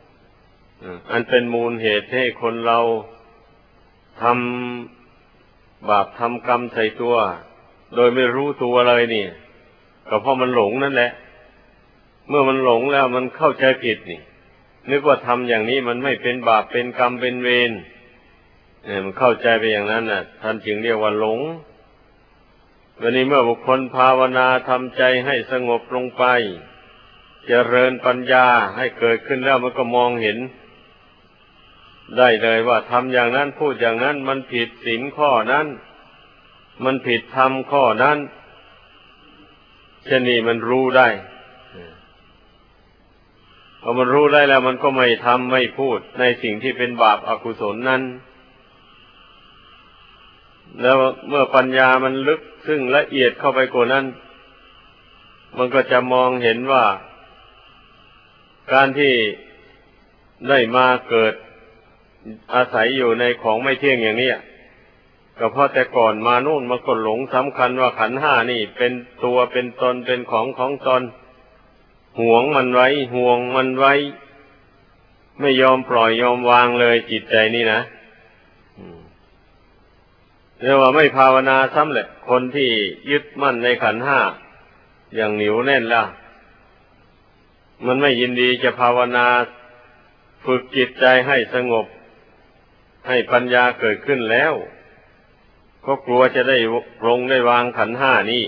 อันเป็นมูลเหตุให้คนเราทบาปทำกรรมใส่ตัวโดยไม่รู้ตัวเลยนี่ก็เพราะมันหลงนั่นแหละเมื่อมันหลงแล้วมันเข้าใจผิดนี่นึกว่าทำอย่างนี้มันไม่เป็นบาปเป็นกรรมเป็นเวรมันเข้าใจไปอย่างนั้นน่ะท่านจึงเรียกว่าหลงวันนี้เมื่อบุคคลภาวนาทำใจให้สงบลงไปเจริญปัญญาให้เกิดขึ้นแล้วมันก็มองเห็นได้เลยว่าทำอย่างนั้นพูดอย่างนั้นมันผิดศีลข้อนั้นมันผิดธรรมข้อนั้นเช่นนี้มันรู้ได้พอมันรู้ได้แล้วมันก็ไม่ทำไม่พูดในสิ่งที่เป็นบาปอกุศลนั้นแล้วเมื่อปัญญามันลึกซึ่งละเอียดเข้าไปกว่านั้นมันก็จะมองเห็นว่าการที่ได้มาเกิดอาศัยอยู่ในของไม่เที่ยงอย่างนี้ก็เพราะแต่ก่อนมานู่นมันก็หลงสำคัญว่าขันธ์ห้านี่เป็นตัวเป็นตนเป็นของของตนหวงมันไว้ห่วงมันไว้ไม่ยอมปล่อยยอมวางเลยจิตใจนี่นะเรียกว่าไม่ภาวนาซ้ำแหละคนที่ยึดมั่นในขันธ์ห้าอย่างเหนียวแน่นแล้วมันไม่ยินดีจะภาวนาฝึกจิตใจให้สงบให้ปัญญาเกิดขึ้นแล้วก็กลัวจะได้ลงได้วางขันธ์ห้านี้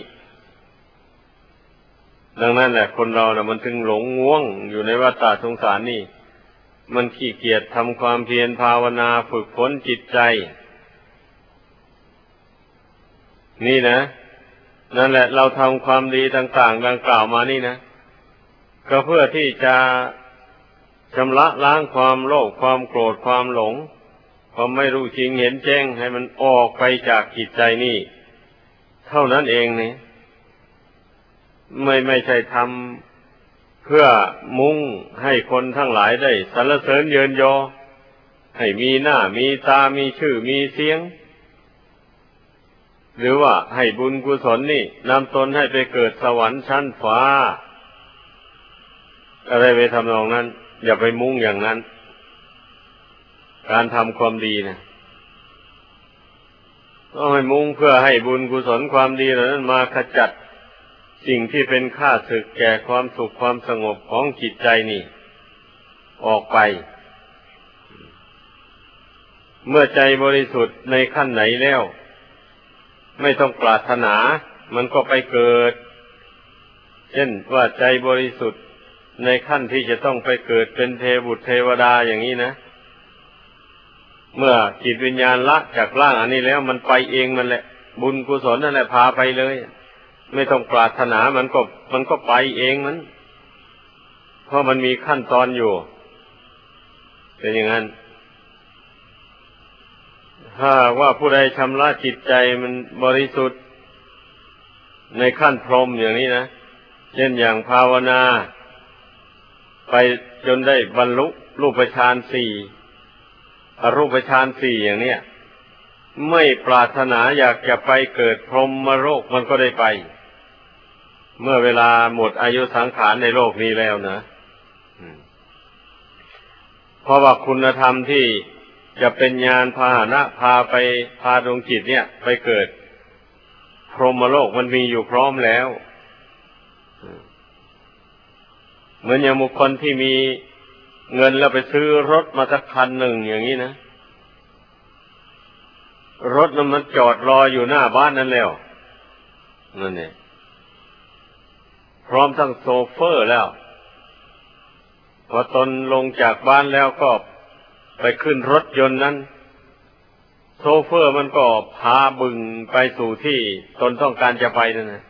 ดังนั้นแหละคนเราน่ะมันถึงหลงง่วงอยู่ในวัฏฏะสงสารนี่มันขี้เกียจทำความเพียรภาวนาฝึกฝนจิตใจนี่นะนั่นแหละเราทำความดีต่างๆดังกล่าวมานี่นะก็เพื่อที่จะชำระล้างความโลภความโกรธความหลงความไม่รู้จริงเห็นแจ้งให้มันออกไปจากจิตใจนี่เท่านั้นเองนี่ไม่ใช่ทำเพื่อมุ่งให้คนทั้งหลายได้สรรเสริญเยินยอให้มีหน้ามีตามีชื่อมีเสียงหรือว่าให้บุญกุศลนี่นำตนให้ไปเกิดสวรรค์ชั้นฟ้าอะไรไปทำนองนั้นอย่าไปมุ่งอย่างนั้นการทำความดีนะต้องให้มุ่งเพื่อให้บุญกุศลความดีเหล่านั้นมาขจัดสิ่งที่เป็นข้าศึกแก่ความสุขความสงบของจิตใจนี่ออกไปเมื่อใจบริสุทธิ์ในขั้นไหนแล้วไม่ต้องปรารถนามันก็ไปเกิดเช่นว่าใจบริสุทธิ์ในขั้นที่จะต้องไปเกิดเป็นเทบุตรเทวดาอย่างนี้นะเมื่อจิตวิญญาณละจากร่างอันนี้แล้วมันไปเองมันแหละบุญกุศลนั่นแหละพาไปเลยไม่ต้องปรารถนามันก็ไปเองมันเพราะมันมีขั้นตอนอยู่เป็นอย่างนั้นถ้าว่าผู้ใดชำระจิตใจมันบริสุทธิ์ในขั้นพรหมอย่างนี้นะเช่นอย่างภาวนาไปจนได้บรรลุรูปฌานสี่อรูปฌานสี่อย่างเนี้ยไม่ปรารถนาอยากจะไปเกิดพรหมโลกมันก็ได้ไปเมื่อเวลาหมดอายุสังขารในโลกนี้แล้วนะเพราะว่าคุณธรรมที่จะเป็นญาณพาหนะพาดวงจิตเนี่ยไปเกิดพรหมโลกมันมีอยู่พร้อมแล้วเหมือนอย่างบุคคลที่มีเงินแล้วไปซื้อรถมาสักคันหนึ่งอย่างนี้นะรถนั้นมันจอดรออยู่หน้าบ้านนั่นแล้วนั่นเนี่ยพร้อมทั้งโซเฟอร์แล้วพอตนลงจากบ้านแล้วก็ไปขึ้นรถยนต์นั้นโซเฟอร์มันก็พาบึงไปสู่ที่ตนต้องการจะไปนั่นนะ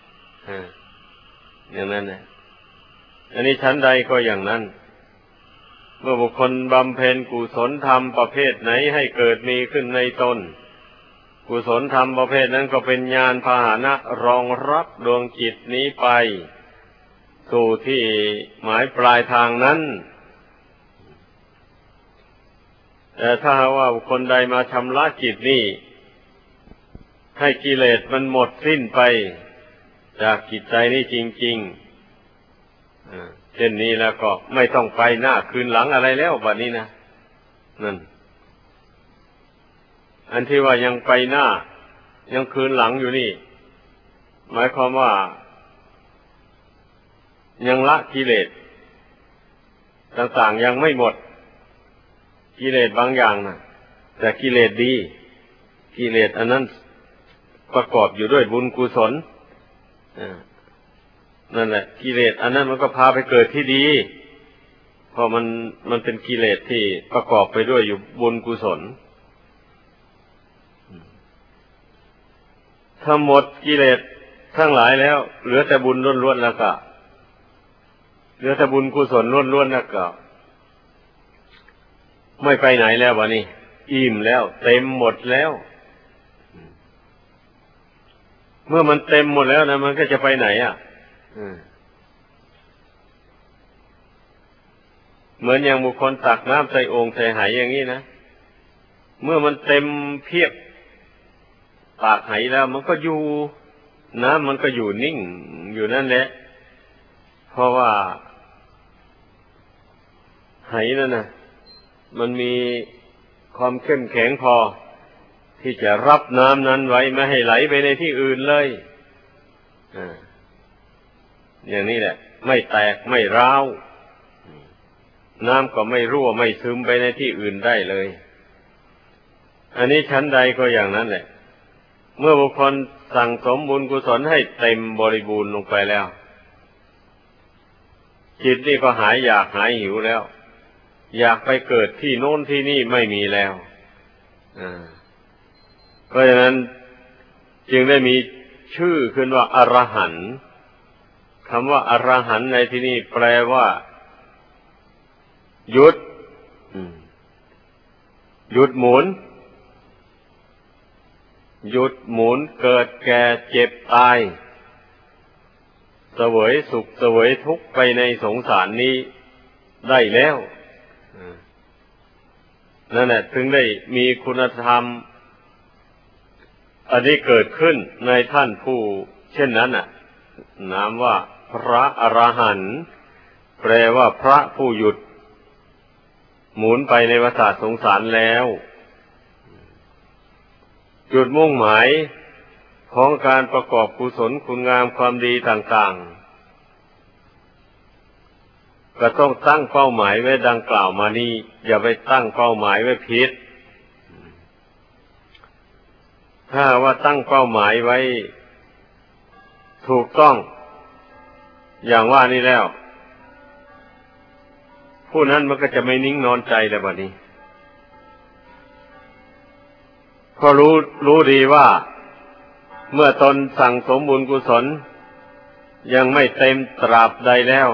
อย่างนั้นนะอันนี้ชั้นใดก็อย่างนั้นเมื่อบุคคลบำเพ็ญกุศลธรรมประเภทไหนให้เกิดมีขึ้นในตนกุศลธรรมประเภทนั้นก็เป็นญาณพาหนะรองรับดวงจิตนี้ไปสู่ที่หมายปลายทางนั้นแต่ถ้าว่าบุคคลใดมาชำระจิตนี่ให้กิเลสมันหมดสิ้นไปจากจิตใจนี่จริงๆเช่นนี้แล้วก็ไม่ต้องไปหน้าคืนหลังอะไรแล้วบัดนี้นะนั่นอันที่ว่ายังไปหน้ายังคืนหลังอยู่นี่หมายความว่ายังละกิเลสต่างๆยังไม่หมดกิเลสบางอย่างนะแต่กิเลสดีกิเลสอันนั้นประกอบอยู่ด้วยบุญกุศลนั่นแหละกิเลสอันนั้นมันก็พาไปเกิดที่ดีเพราะมันเป็นกิเลสที่ประกอบไปด้วยอยู่บุญกุศลถ้าหมดกิเลสทั้งหลายแล้วเหลือแต่บุญล้วนๆแล้วก็เหลือแต่บุญกุศลล้วนๆแล้วก็ไม่ไปไหนแล้ววะนี่อิ่มแล้วเต็มหมดแล้วเมื่อมันเต็มหมดแล้วนะมันก็จะไปไหนอ่ะเหมือนอย่างบุคคลตักน้ำใส่โอ่งใส่ไหอย่างนี้นะเมื่อมันเต็มเพียบปากไหแล้วมันก็อยู่น้ำมันก็อยู่นิ่งอยู่นั่นแหละเพราะว่าไหนั่นนะมันมีความเข้มแข็งพอที่จะรับน้ำนั้นไว้ไม่ให้ไหลไปในที่อื่นเลยอย่างนี้แหละไม่แตกไม่ร้าวน้ำก็ไม่รั่วไม่ซึมไปในที่อื่นได้เลยอันนี้ชั้นใดก็อย่างนั้นแหละเมื่อบุคคลสั่งสมบุญกุศลให้เต็มบริบูรณ์ลงไปแล้วจิตนี่ก็หายอยากหายหิวแล้วอยากไปเกิดที่โน้นที่นี่ไม่มีแล้วเพราะฉะนั้นจึงได้มีชื่อขึ้นว่าอรหันต์คำว่าอรหันต์ในที่นี้แปลว่าหยุดหยุดหมุนหยุดหมุนเกิดแก่เจ็บตายเสวยสุขเสวยทุกข์ไปในสงสารนี้ได้แล้วนั่นแหละถึงได้มีคุณธรรมอันนี้เกิดขึ้นในท่านผู้เช่นนั้นนามว่าพระอรหันต์แปลว่าพระผู้หยุดหมุนไปในวัฏสงสารแล้วจุดมุ่งหมายของการประกอบกุศลคุณงามความดีต่างๆก็ต้องตั้งเป้าหมายไว้ดังกล่าวมานี้อย่าไปตั้งเป้าหมายไว้ผิดถ้าว่าตั้งเป้าหมายไว้ถูกต้องอย่างว่านี้แล้วผู้นั้นมันก็จะไม่นิ่งนอนใจแล้วบัดนี้เพราะรู้ดีว่าเมื่อตนสั่งสมบุญกุศลยังไม่เต็มตราบใดแล้ว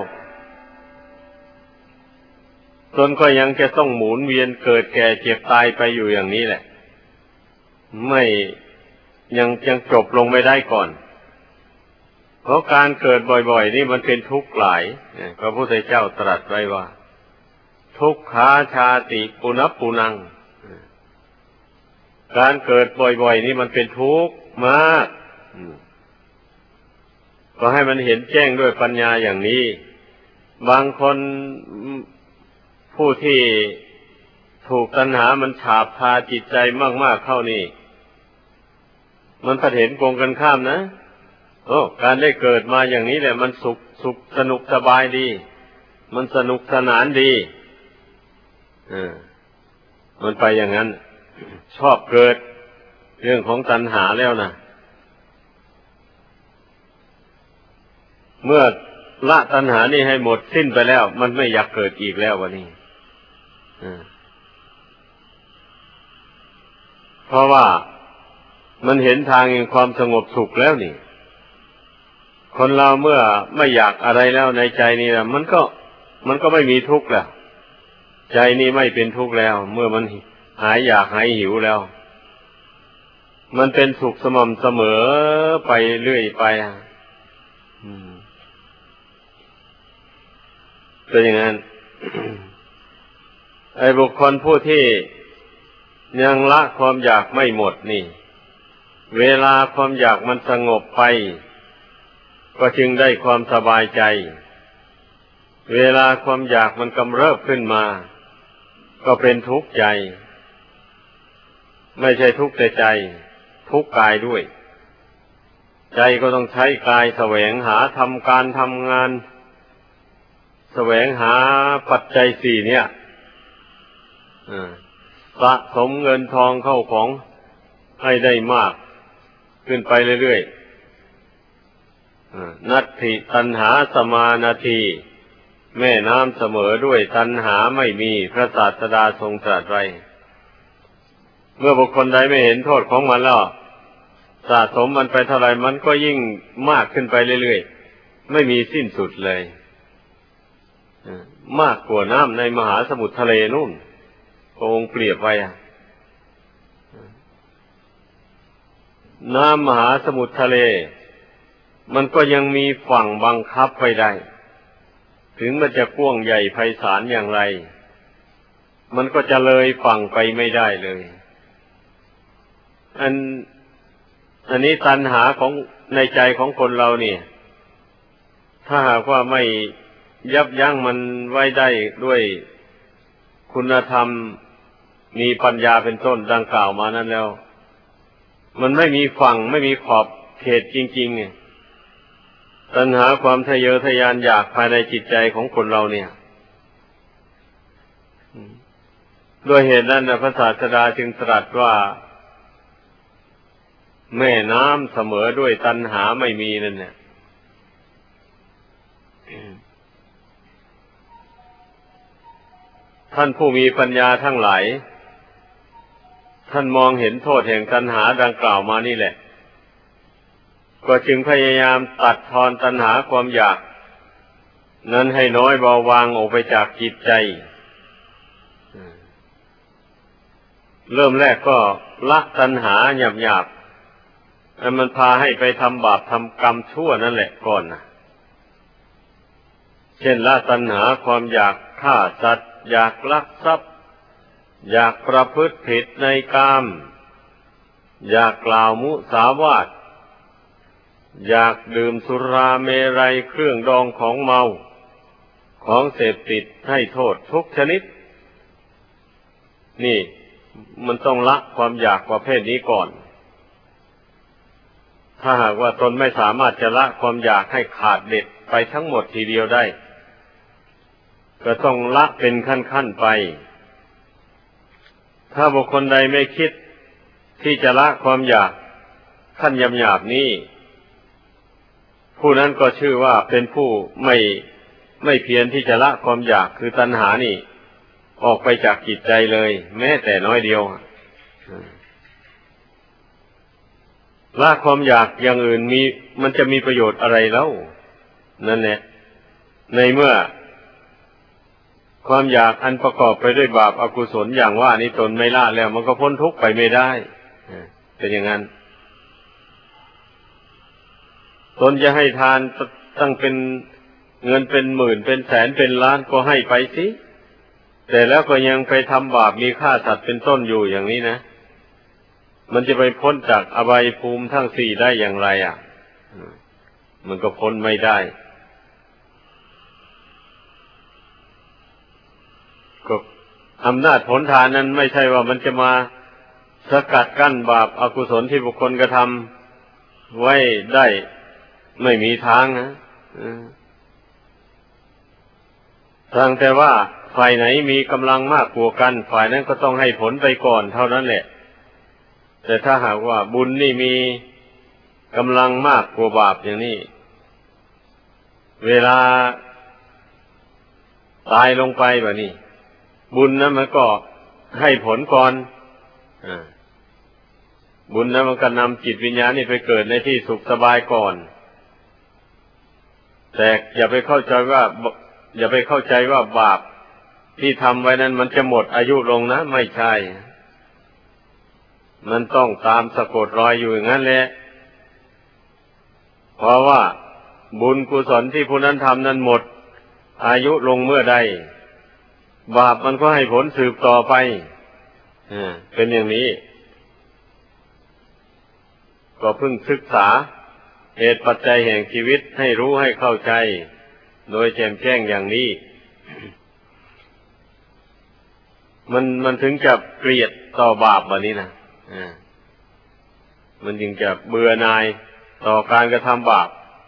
ตนก็ยังจะต้องหมุนเวียนเกิดแก่เจ็บตายไปอยู่อย่างนี้แหละไม่ยังจบลงไม่ได้ก่อนเพราะการเกิดบ่อยๆนี่มันเป็นทุกข์หลายพระพุทธเจ้าตรัสไว้ว่าทุกขาชาติปุณปุนังการเกิดบ่อยๆนี่มันเป็นทุกข์มากก็ให้มันเห็นแจ้งด้วยปัญญาอย่างนี้บางคนผู้ที่ถูกตัณหามันฉาบทาจิตใจมากๆเข้านี่มันเห็นตรงกันข้ามนะการได้เกิดมาอย่างนี้แหละมันสุขสนุกสบายดีมันสนุกสนานดีมันไปอย่างนั้นชอบเกิดเรื่องของตัณหาแล้วนะเมื่อละตัณหานี่ให้หมดสิ้นไปแล้วมันไม่อยากเกิดอีกแล้ววะนี่เพราะว่ามันเห็นทางแห่งความสงบสุขแล้วนี่คนเราเมื่อไม่อยากอะไรแล้วในใจนี่นะมันก็ไม่มีทุกข์แล้วใจนี่ไม่เป็นทุกข์แล้วเมื่อมันหายอยากหายหิวแล้วมันเป็นสุขสม่ำเสมอไปเรื่อยไปเป็นอย่างนั้น ไอ้บุคคลผู้ที่ยังละความอยากไม่หมดนี่เวลาความอยากมันสงบไปก็จึงได้ความสบายใจเวลาความอยากมันกำเริบขึ้นมาก็เป็นทุกข์ใจไม่ใช่ทุกข์แต่ใจทุกข์กายด้วย ใจก็ต้องใช้กายแสวงหาทำการทำงานแสวงหาปัจจัยสี่เนี่ยสะสมเงินทองเข้าของให้ได้มากขึ้นไปเรื่อยๆนัตถิตัณหาสมานาทีแม่น้ำเสมอด้วยตัณหาไม่มีพระศาสดาทรงตรัสไว้เมื่อบุคคลใดไม่เห็นโทษของมันแล้วสะสมมันไปเท่าไรมันก็ยิ่งมากขึ้นไปเรื่อยๆไม่มีสิ้นสุดเลยมากกว่าน้ำในมหาสมุทรทะเลนู่นพระองค์เปรียบไว้น้ำมหาสมุทรทะเลมันก็ยังมีฝั่งบังคับไว้ได้ถึงมันจะกว้างใหญ่ไพศาลอย่างไรมันก็จะเลยฝั่งไปไม่ได้เลยอันนี้ตัณหาของในใจของคนเราเนี่ยถ้าหากว่าไม่ยับยั้งมันไว้ได้ด้วยคุณธรรมมีปัญญาเป็นต้นดังกล่าวมานั้นแล้วมันไม่มีฝั่งไม่มีขอบเขตจริงๆเนี่ยตัณหาความทะเยอทะยานอยากภายในจิตใจของคนเราเนี่ยด้วยเหตุนั้นพระศาสดาจึงตรัสว่าแม่น้ำเสมอด้วยตัณหาไม่มีนั่นเนี่ยท่านผู้มีปัญญาทั้งหลายท่านมองเห็นโทษแห่งตัณหาดังกล่าวมานี่แหละก็จึงพยายามตัดทอนตัณหาความอยากนั้นให้น้อยเบาบางออกไปจากจิตใจเริ่มแรกก็ละตัณหาหยาบๆมันพาให้ไปทำบาปทำกรรมชั่วนั่นแหละก่อนนะเช่นละตัณหาความอยากฆ่าสัตว์อยากลักทรัพย์อยากประพฤติผิดในกามอยากกล่าวมุสาวาทอยากดื่มสุราเมรัยเครื่องดองของเมาของเสพติดให้โทษทุกชนิดนี่มันต้องละความอยากประเภทนี้ก่อนถ้าหากว่าตนไม่สามารถจะละความอยากให้ขาดเด็ดไปทั้งหมดทีเดียวได้ก็ต้องละเป็นขั้นๆไปถ้าบุคคลใดไม่คิดที่จะละความอยากขั้นหยาบๆนี้ผู้นั้นก็ชื่อว่าเป็นผู้ไม่เพียรที่จะละความอยากคือตัณหานี่ออกไปจากจิตใจเลยแม้แต่น้อยเดียวละความอยากอย่างอื่นมันจะมีประโยชน์อะไรแล้วนั่นแหละในเมื่อความอยากอันประกอบไปด้วยบาปอกุศลอย่างว่านี้ตนไม่ละแล้วมันก็พ้นทุกข์ไปไม่ได้เป็นอย่างนั้นตนจะให้ทานตั้งเป็นเงินเป็นหมื่นเป็นแสนเป็นล้านก็ให้ไปสิแต่แล้วก็ยังไปทำบาปมีฆ่าสัตว์เป็นต้นอยู่อย่างนี้นะมันจะไปพ้นจากอบายภูมิทั้งสี่ได้อย่างไรมันก็พ้นไม่ได้ก็อำนาจผลทานนั้นไม่ใช่ว่ามันจะมาสกัดกั้นบาปอกุศลที่บุคคลกระทำไว้ได้ไม่มีทางนะทางแต่ว่าฝ่ายไหนมีกำลังมากกว่ากันฝ่ายนั้นก็ต้องให้ผลไปก่อนเท่านั้นแหละแต่ถ้าหากว่าบุญนี่มีกำลังมากกว่าบาปอย่างนี้เวลาตายลงไปแบบนี้บุญนั้นมันก็ให้ผลก่อนบุญนั้นมันก็นำจิตวิญญาณนี่ไปเกิดในที่สุขสบายก่อนแต่อย่าไปเข้าใจว่าบาปที่ทำไว้นั้นมันจะหมดอายุลงนะไม่ใช่มันต้องตามสะกดรอยอยู่อย่างนั้นแหละเพราะว่าบุญกุศลที่ผู้นั้นทำนั้นหมดอายุลงเมื่อใดบาปมันก็ให้ผลสืบต่อไปเป็นอย่างนี้ก็เพิ่งศึกษาเหตุปัจจัยแห่งชีวิตให้รู้ให้เข้าใจโดยแจ่มแจ้งอย่างนี้มันถึงจะเกลียดต่อบาปแบบนี้นะมันจึงจะเบื่อหน่ายต่อการกระทำบาป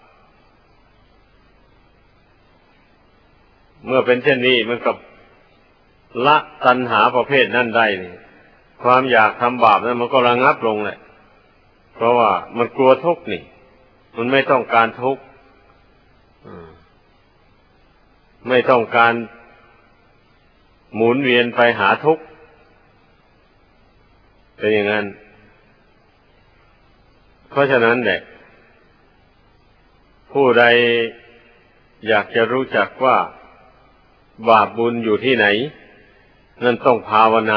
เมื่อเป็นเช่นนี้มันกับละตัณหาประเภทนั้นได้นี่ความอยากทำบาปนั้นมันก็ระงับลงแหละเพราะว่ามันกลัวทุกข์นี่มันไม่ต้องการทุกข์ไม่ต้องการหมุนเวียนไปหาทุกข์เป็นอย่างนั้นเพราะฉะนั้นแหละผู้ใดอยากจะรู้จักว่าบาปบุญอยู่ที่ไหนนั่นต้องภาวนา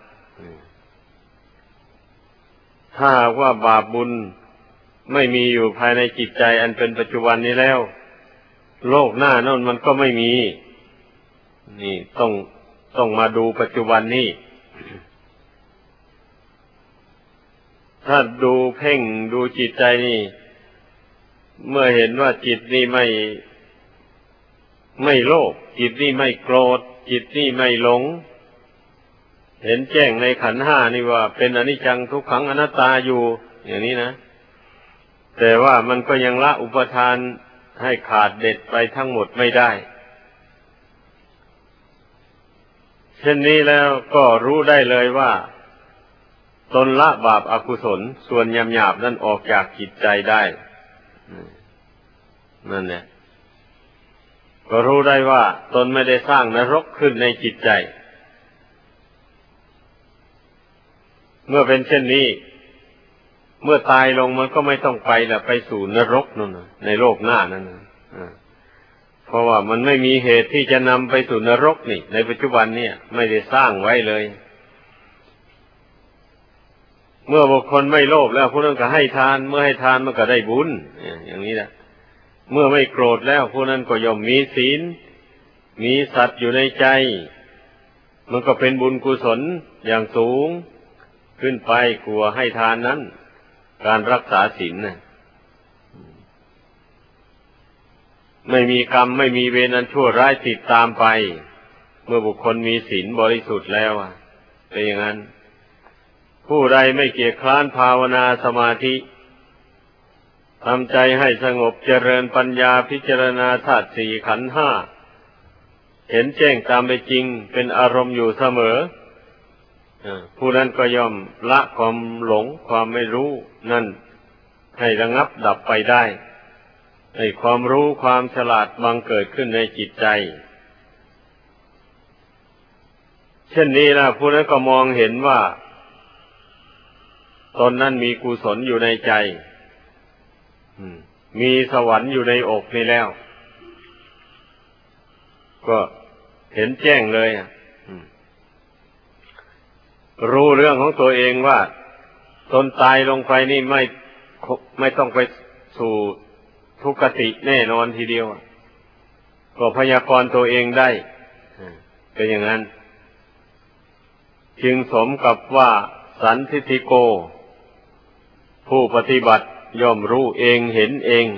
ถ้าว่าบาปบุญไม่มีอยู่ภายในจิตใจอันเป็นปัจจุบันนี้แล้วโลกหน้านั่นมันก็ไม่มีนี่ต้องมาดูปัจจุบันนี้ถ้าดูเพ่งดูจิตใจนี่เมื่อเห็นว่าจิตนี่ไม่โลภจิตนี่ไม่โกรธจิตนี่ไม่หลงเห็นแจ้งในขันธ์ห้านี่ว่าเป็นอนิจจังทุกขังอนัตตาอยู่อย่างนี้นะแต่ว่ามันก็ยังละอุปทานให้ขาดเด็ดไปทั้งหมดไม่ได้เช่นนี้แล้วก็รู้ได้เลยว่าตนละบาปอกุศลส่วนหยาบๆนั้นออกจากจิตใจได้นั่นแหละก็รู้ได้ว่าตนไม่ได้สร้างนรกขึ้นในจิตใจเมื่อเป็นเช่นนี้เมื่อตายลงมันก็ไม่ต้องไปละไปสู่นรกนั่นในโลกหน้านั่นเพราะว่ามันไม่มีเหตุที่จะนำไปสู่นรกนี่ในปัจจุบันเนี่ยไม่ได้สร้างไว้เลยเมื่อบุคคลไม่โลภแล้วผู้นั้นก็ให้ทานเมื่อให้ทานมันก็ได้บุญอย่างนี้แหละเมื่อไม่โกรธแล้วผู้นั้นก็ย่อมมีศีลมีสัตย์อยู่ในใจมันก็เป็นบุญกุศลอย่างสูงขึ้นไปกว่าให้ทานนั้นการรักษาศีลน่ะไม่มีกรรมไม่มีเวรอันชั่วร้ายติดตามไปเมื่อบุคคลมีศีลบริสุทธิ์แล้วเป็นอย่างนั้นผู้ใดไม่เกียจคร้านภาวนาสมาธิทำใจให้สงบเจริญปัญญาพิจารณาธาตุสี่ขันธ์ห้าเห็นแจ้งตามเป็นจริงเป็นอารมณ์อยู่เสมอผู้นั้นก็ย่อมละความหลงความไม่รู้นั่นให้ระงับดับไปได้ให้ความรู้ความฉลาดบังเกิดขึ้นในจิตใจเช่นนี้นะผู้นั้นก็มองเห็นว่าตนนั้นมีกุศลอยู่ในใจมีสวรรค์อยู่ในอกนี่แล้วก็เห็นแจ้งเลยรู้เรื่องของตัวเองว่าตนตายลงไปนี่ไม่ต้องไปสู่ทุกขติแน่นอนทีเดียวก็พยากรณ์ตัวเองได้เป็นอย่างนั้นจึงสมกับว่าสันทิฏฐิโกผู้ปฏิบัติย่อมรู้เองเห็นเอง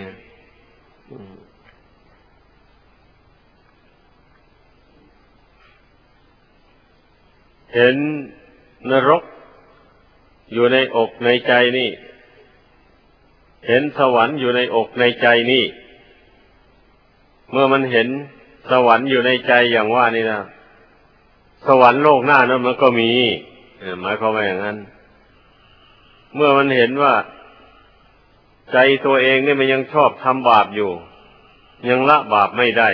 เห็นนรกอยู่ในอกในใจนี่เห็นสวรรค์อยู่ในอกในใจนี่เมื่อมันเห็นสวรรค์อยู่ในใจอย่างว่านี่นะสวรรค์โลกหน้านั้นมันก็มีหมายความว่าอย่างนั้นเมื่อมันเห็นว่าใจตัวเองนี่มันยังชอบทำบาปอยู่ยังละบาปไม่ได้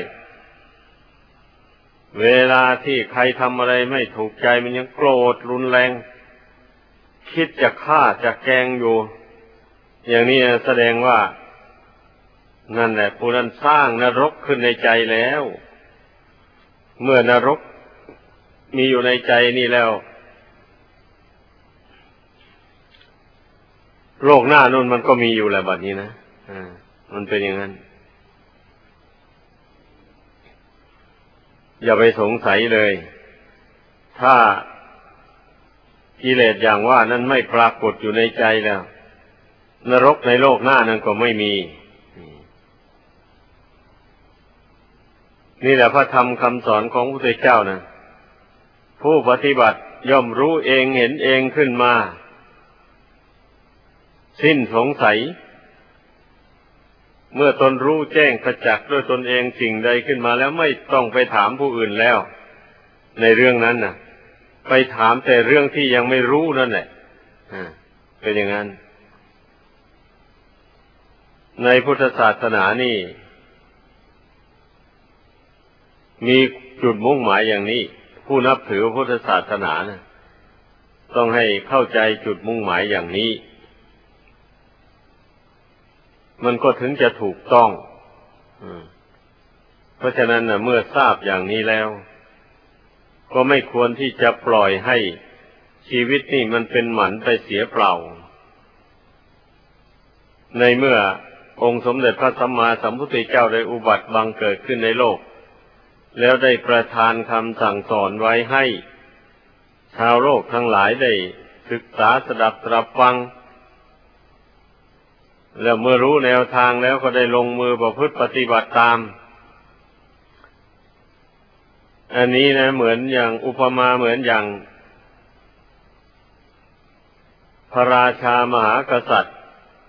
เวลาที่ใครทำอะไรไม่ถูกใจมันยังโกรธรุนแรงคิดจะฆ่าจะแกล้งอยู่อย่างนี้แสดงว่านั่นแหละผู้นั้นสร้างนรกขึ้นในใจแล้วเมื่อนรกมีอยู่ในใจนี่แล้วโลกหน้านู่นมันก็มีอยู่แหละบัดนี้นะมันเป็นอย่างนั้นอย่าไปสงสัยเลยถ้ากิเลสอย่างว่านั้นไม่ปรากฏอยู่ในใจแล้วนรกในโลกหน้านั้นก็ไม่มีนี่แหละพระธรรมคำสอนของพระพุทธเจ้านะผู้ปฏิบัติย่อมรู้เองเห็นเองขึ้นมาสิ้นสงสัยเมื่อตนรู้แจ้งประจักษ์ด้วยตนเองสิ่งใดขึ้นมาแล้วไม่ต้องไปถามผู้อื่นแล้วในเรื่องนั้นน่ะไปถามแต่เรื่องที่ยังไม่รู้นั่นแหละเป็นอย่างนั้นในพุทธศาสนานี่มีจุดมุ่งหมายอย่างนี้ผู้นับถือพุทธศาสนานะต้องให้เข้าใจจุดมุ่งหมายอย่างนี้มันก็ถึงจะถูกต้องเพราะฉะนั้นนะเมื่อทราบอย่างนี้แล้วก็ไม่ควรที่จะปล่อยให้ชีวิตนี่มันเป็นหมันไปเสียเปล่าในเมื่อองค์สมเด็จพระสัมมาสัมพุทธเจ้าได้อุบัติบังเกิดขึ้นในโลกแล้วได้ประทานคำสั่งสอนไว้ให้ชาวโลกทั้งหลายได้ศึกษาสดับตรับฟังแล้วเมื่อรู้แนวทางแล้วก็ได้ลงมือประพฤติปฏิบัติตามอันนี้นะเหมือนอย่างอุปมาเหมือนอย่างพระราชามหากษัตริย์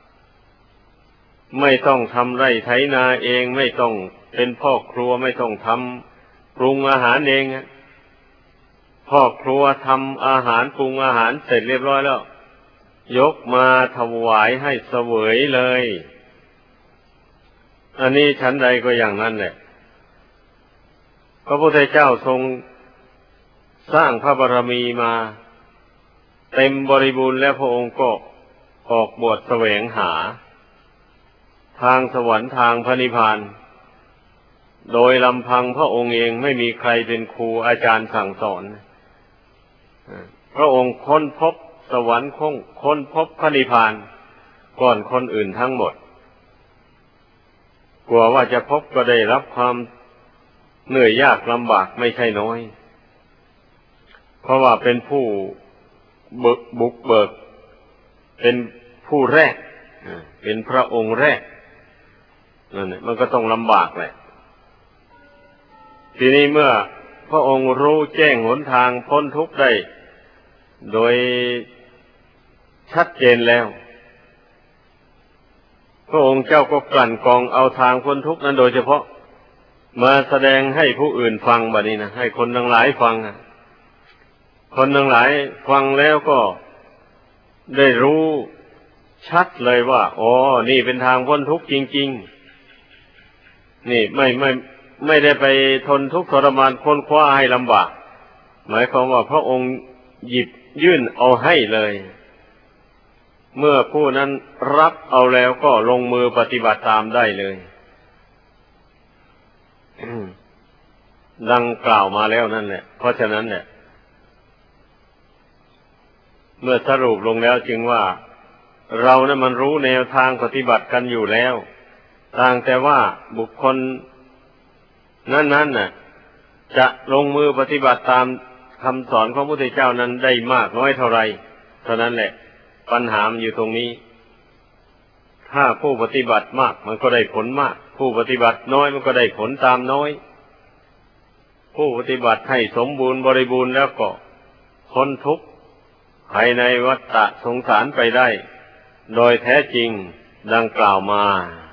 ไม่ต้องทำไร่ไถนาเองไม่ต้องเป็นพ่อครัวไม่ต้องทำปรุงอาหารเองพ่อครัวทำอาหารปรุงอาหารเสร็จเรียบร้อยแล้วยกมาถวายให้เสวยเลยอันนี้ชั้นใดก็อย่างนั้นแหละพระพุทธเจ้าทรงสร้างพระบารมีมาเต็มบริบูรณ์แล้วพระองค์ก็ออกบวชแสวงหาทางสวรรค์ทางพระนิพพานโดยลำพังพระองค์เองไม่มีใครเป็นครูอาจารย์สั่งสอนพระองค์ค้นพบสวรรค์ค้นพบพระนิพพานก่อนคนอื่นทั้งหมดกลัวว่าจะพบก็ได้รับความเหนื่อยยากลำบากไม่ใช่น้อยเพราะว่าเป็นผู้บุกเบิกเป็นผู้แรกเป็นพระองค์แรกนั่นแหละมันก็ต้องลำบากแหละทีนี้เมื่อพระองค์รู้แจ้งหนทางพ้นทุกข์ได้โดยชัดเจนแล้วพระองค์เจ้าก็กลั่นกรองเอาทางพ้นทุกข์นั้นโดยเฉพาะมาแสดงให้ผู้อื่นฟังบัดนี้นะให้คนทั้งหลายฟังคนทั้งหลายฟังแล้วก็ได้รู้ชัดเลยว่าอ๋อนี่เป็นทางพ้นทุกข์จริงๆนี่ไม่ได้ไปทนทุกข์ทรมานค้นคว้าให้ลำบากหมายความว่าพระองค์หยิบยื่นเอาให้เลยเมื่อผู้นั้นรับเอาแล้วก็ลงมือปฏิบัติตามได้เลยดังกล่าวมาแล้วนั่นแหละเพราะฉะนั้นเนี่ยเมื่อสรุปลงแล้วจึงว่าเรานะมันรู้แนวทางปฏิบัติกันอยู่แล้วต่างแต่ว่าบุคคลนั้นน่ะจะลงมือปฏิบัติตามคำสอนของพระพุทธเจ้านั้นได้มากน้อยเท่าไรเท่านั้นแหละปัญหามันอยู่ตรงนี้ถ้าผู้ปฏิบัติมากมันก็ได้ผลมากผู้ปฏิบัติน้อยมันก็ได้ผลตามน้อยผู้ปฏิบัติให้สมบูรณ์บริบูรณ์แล้วก็พ้นทุกข์ภายในวัฏฏะสงสารไปได้โดยแท้จริงดังกล่าวมา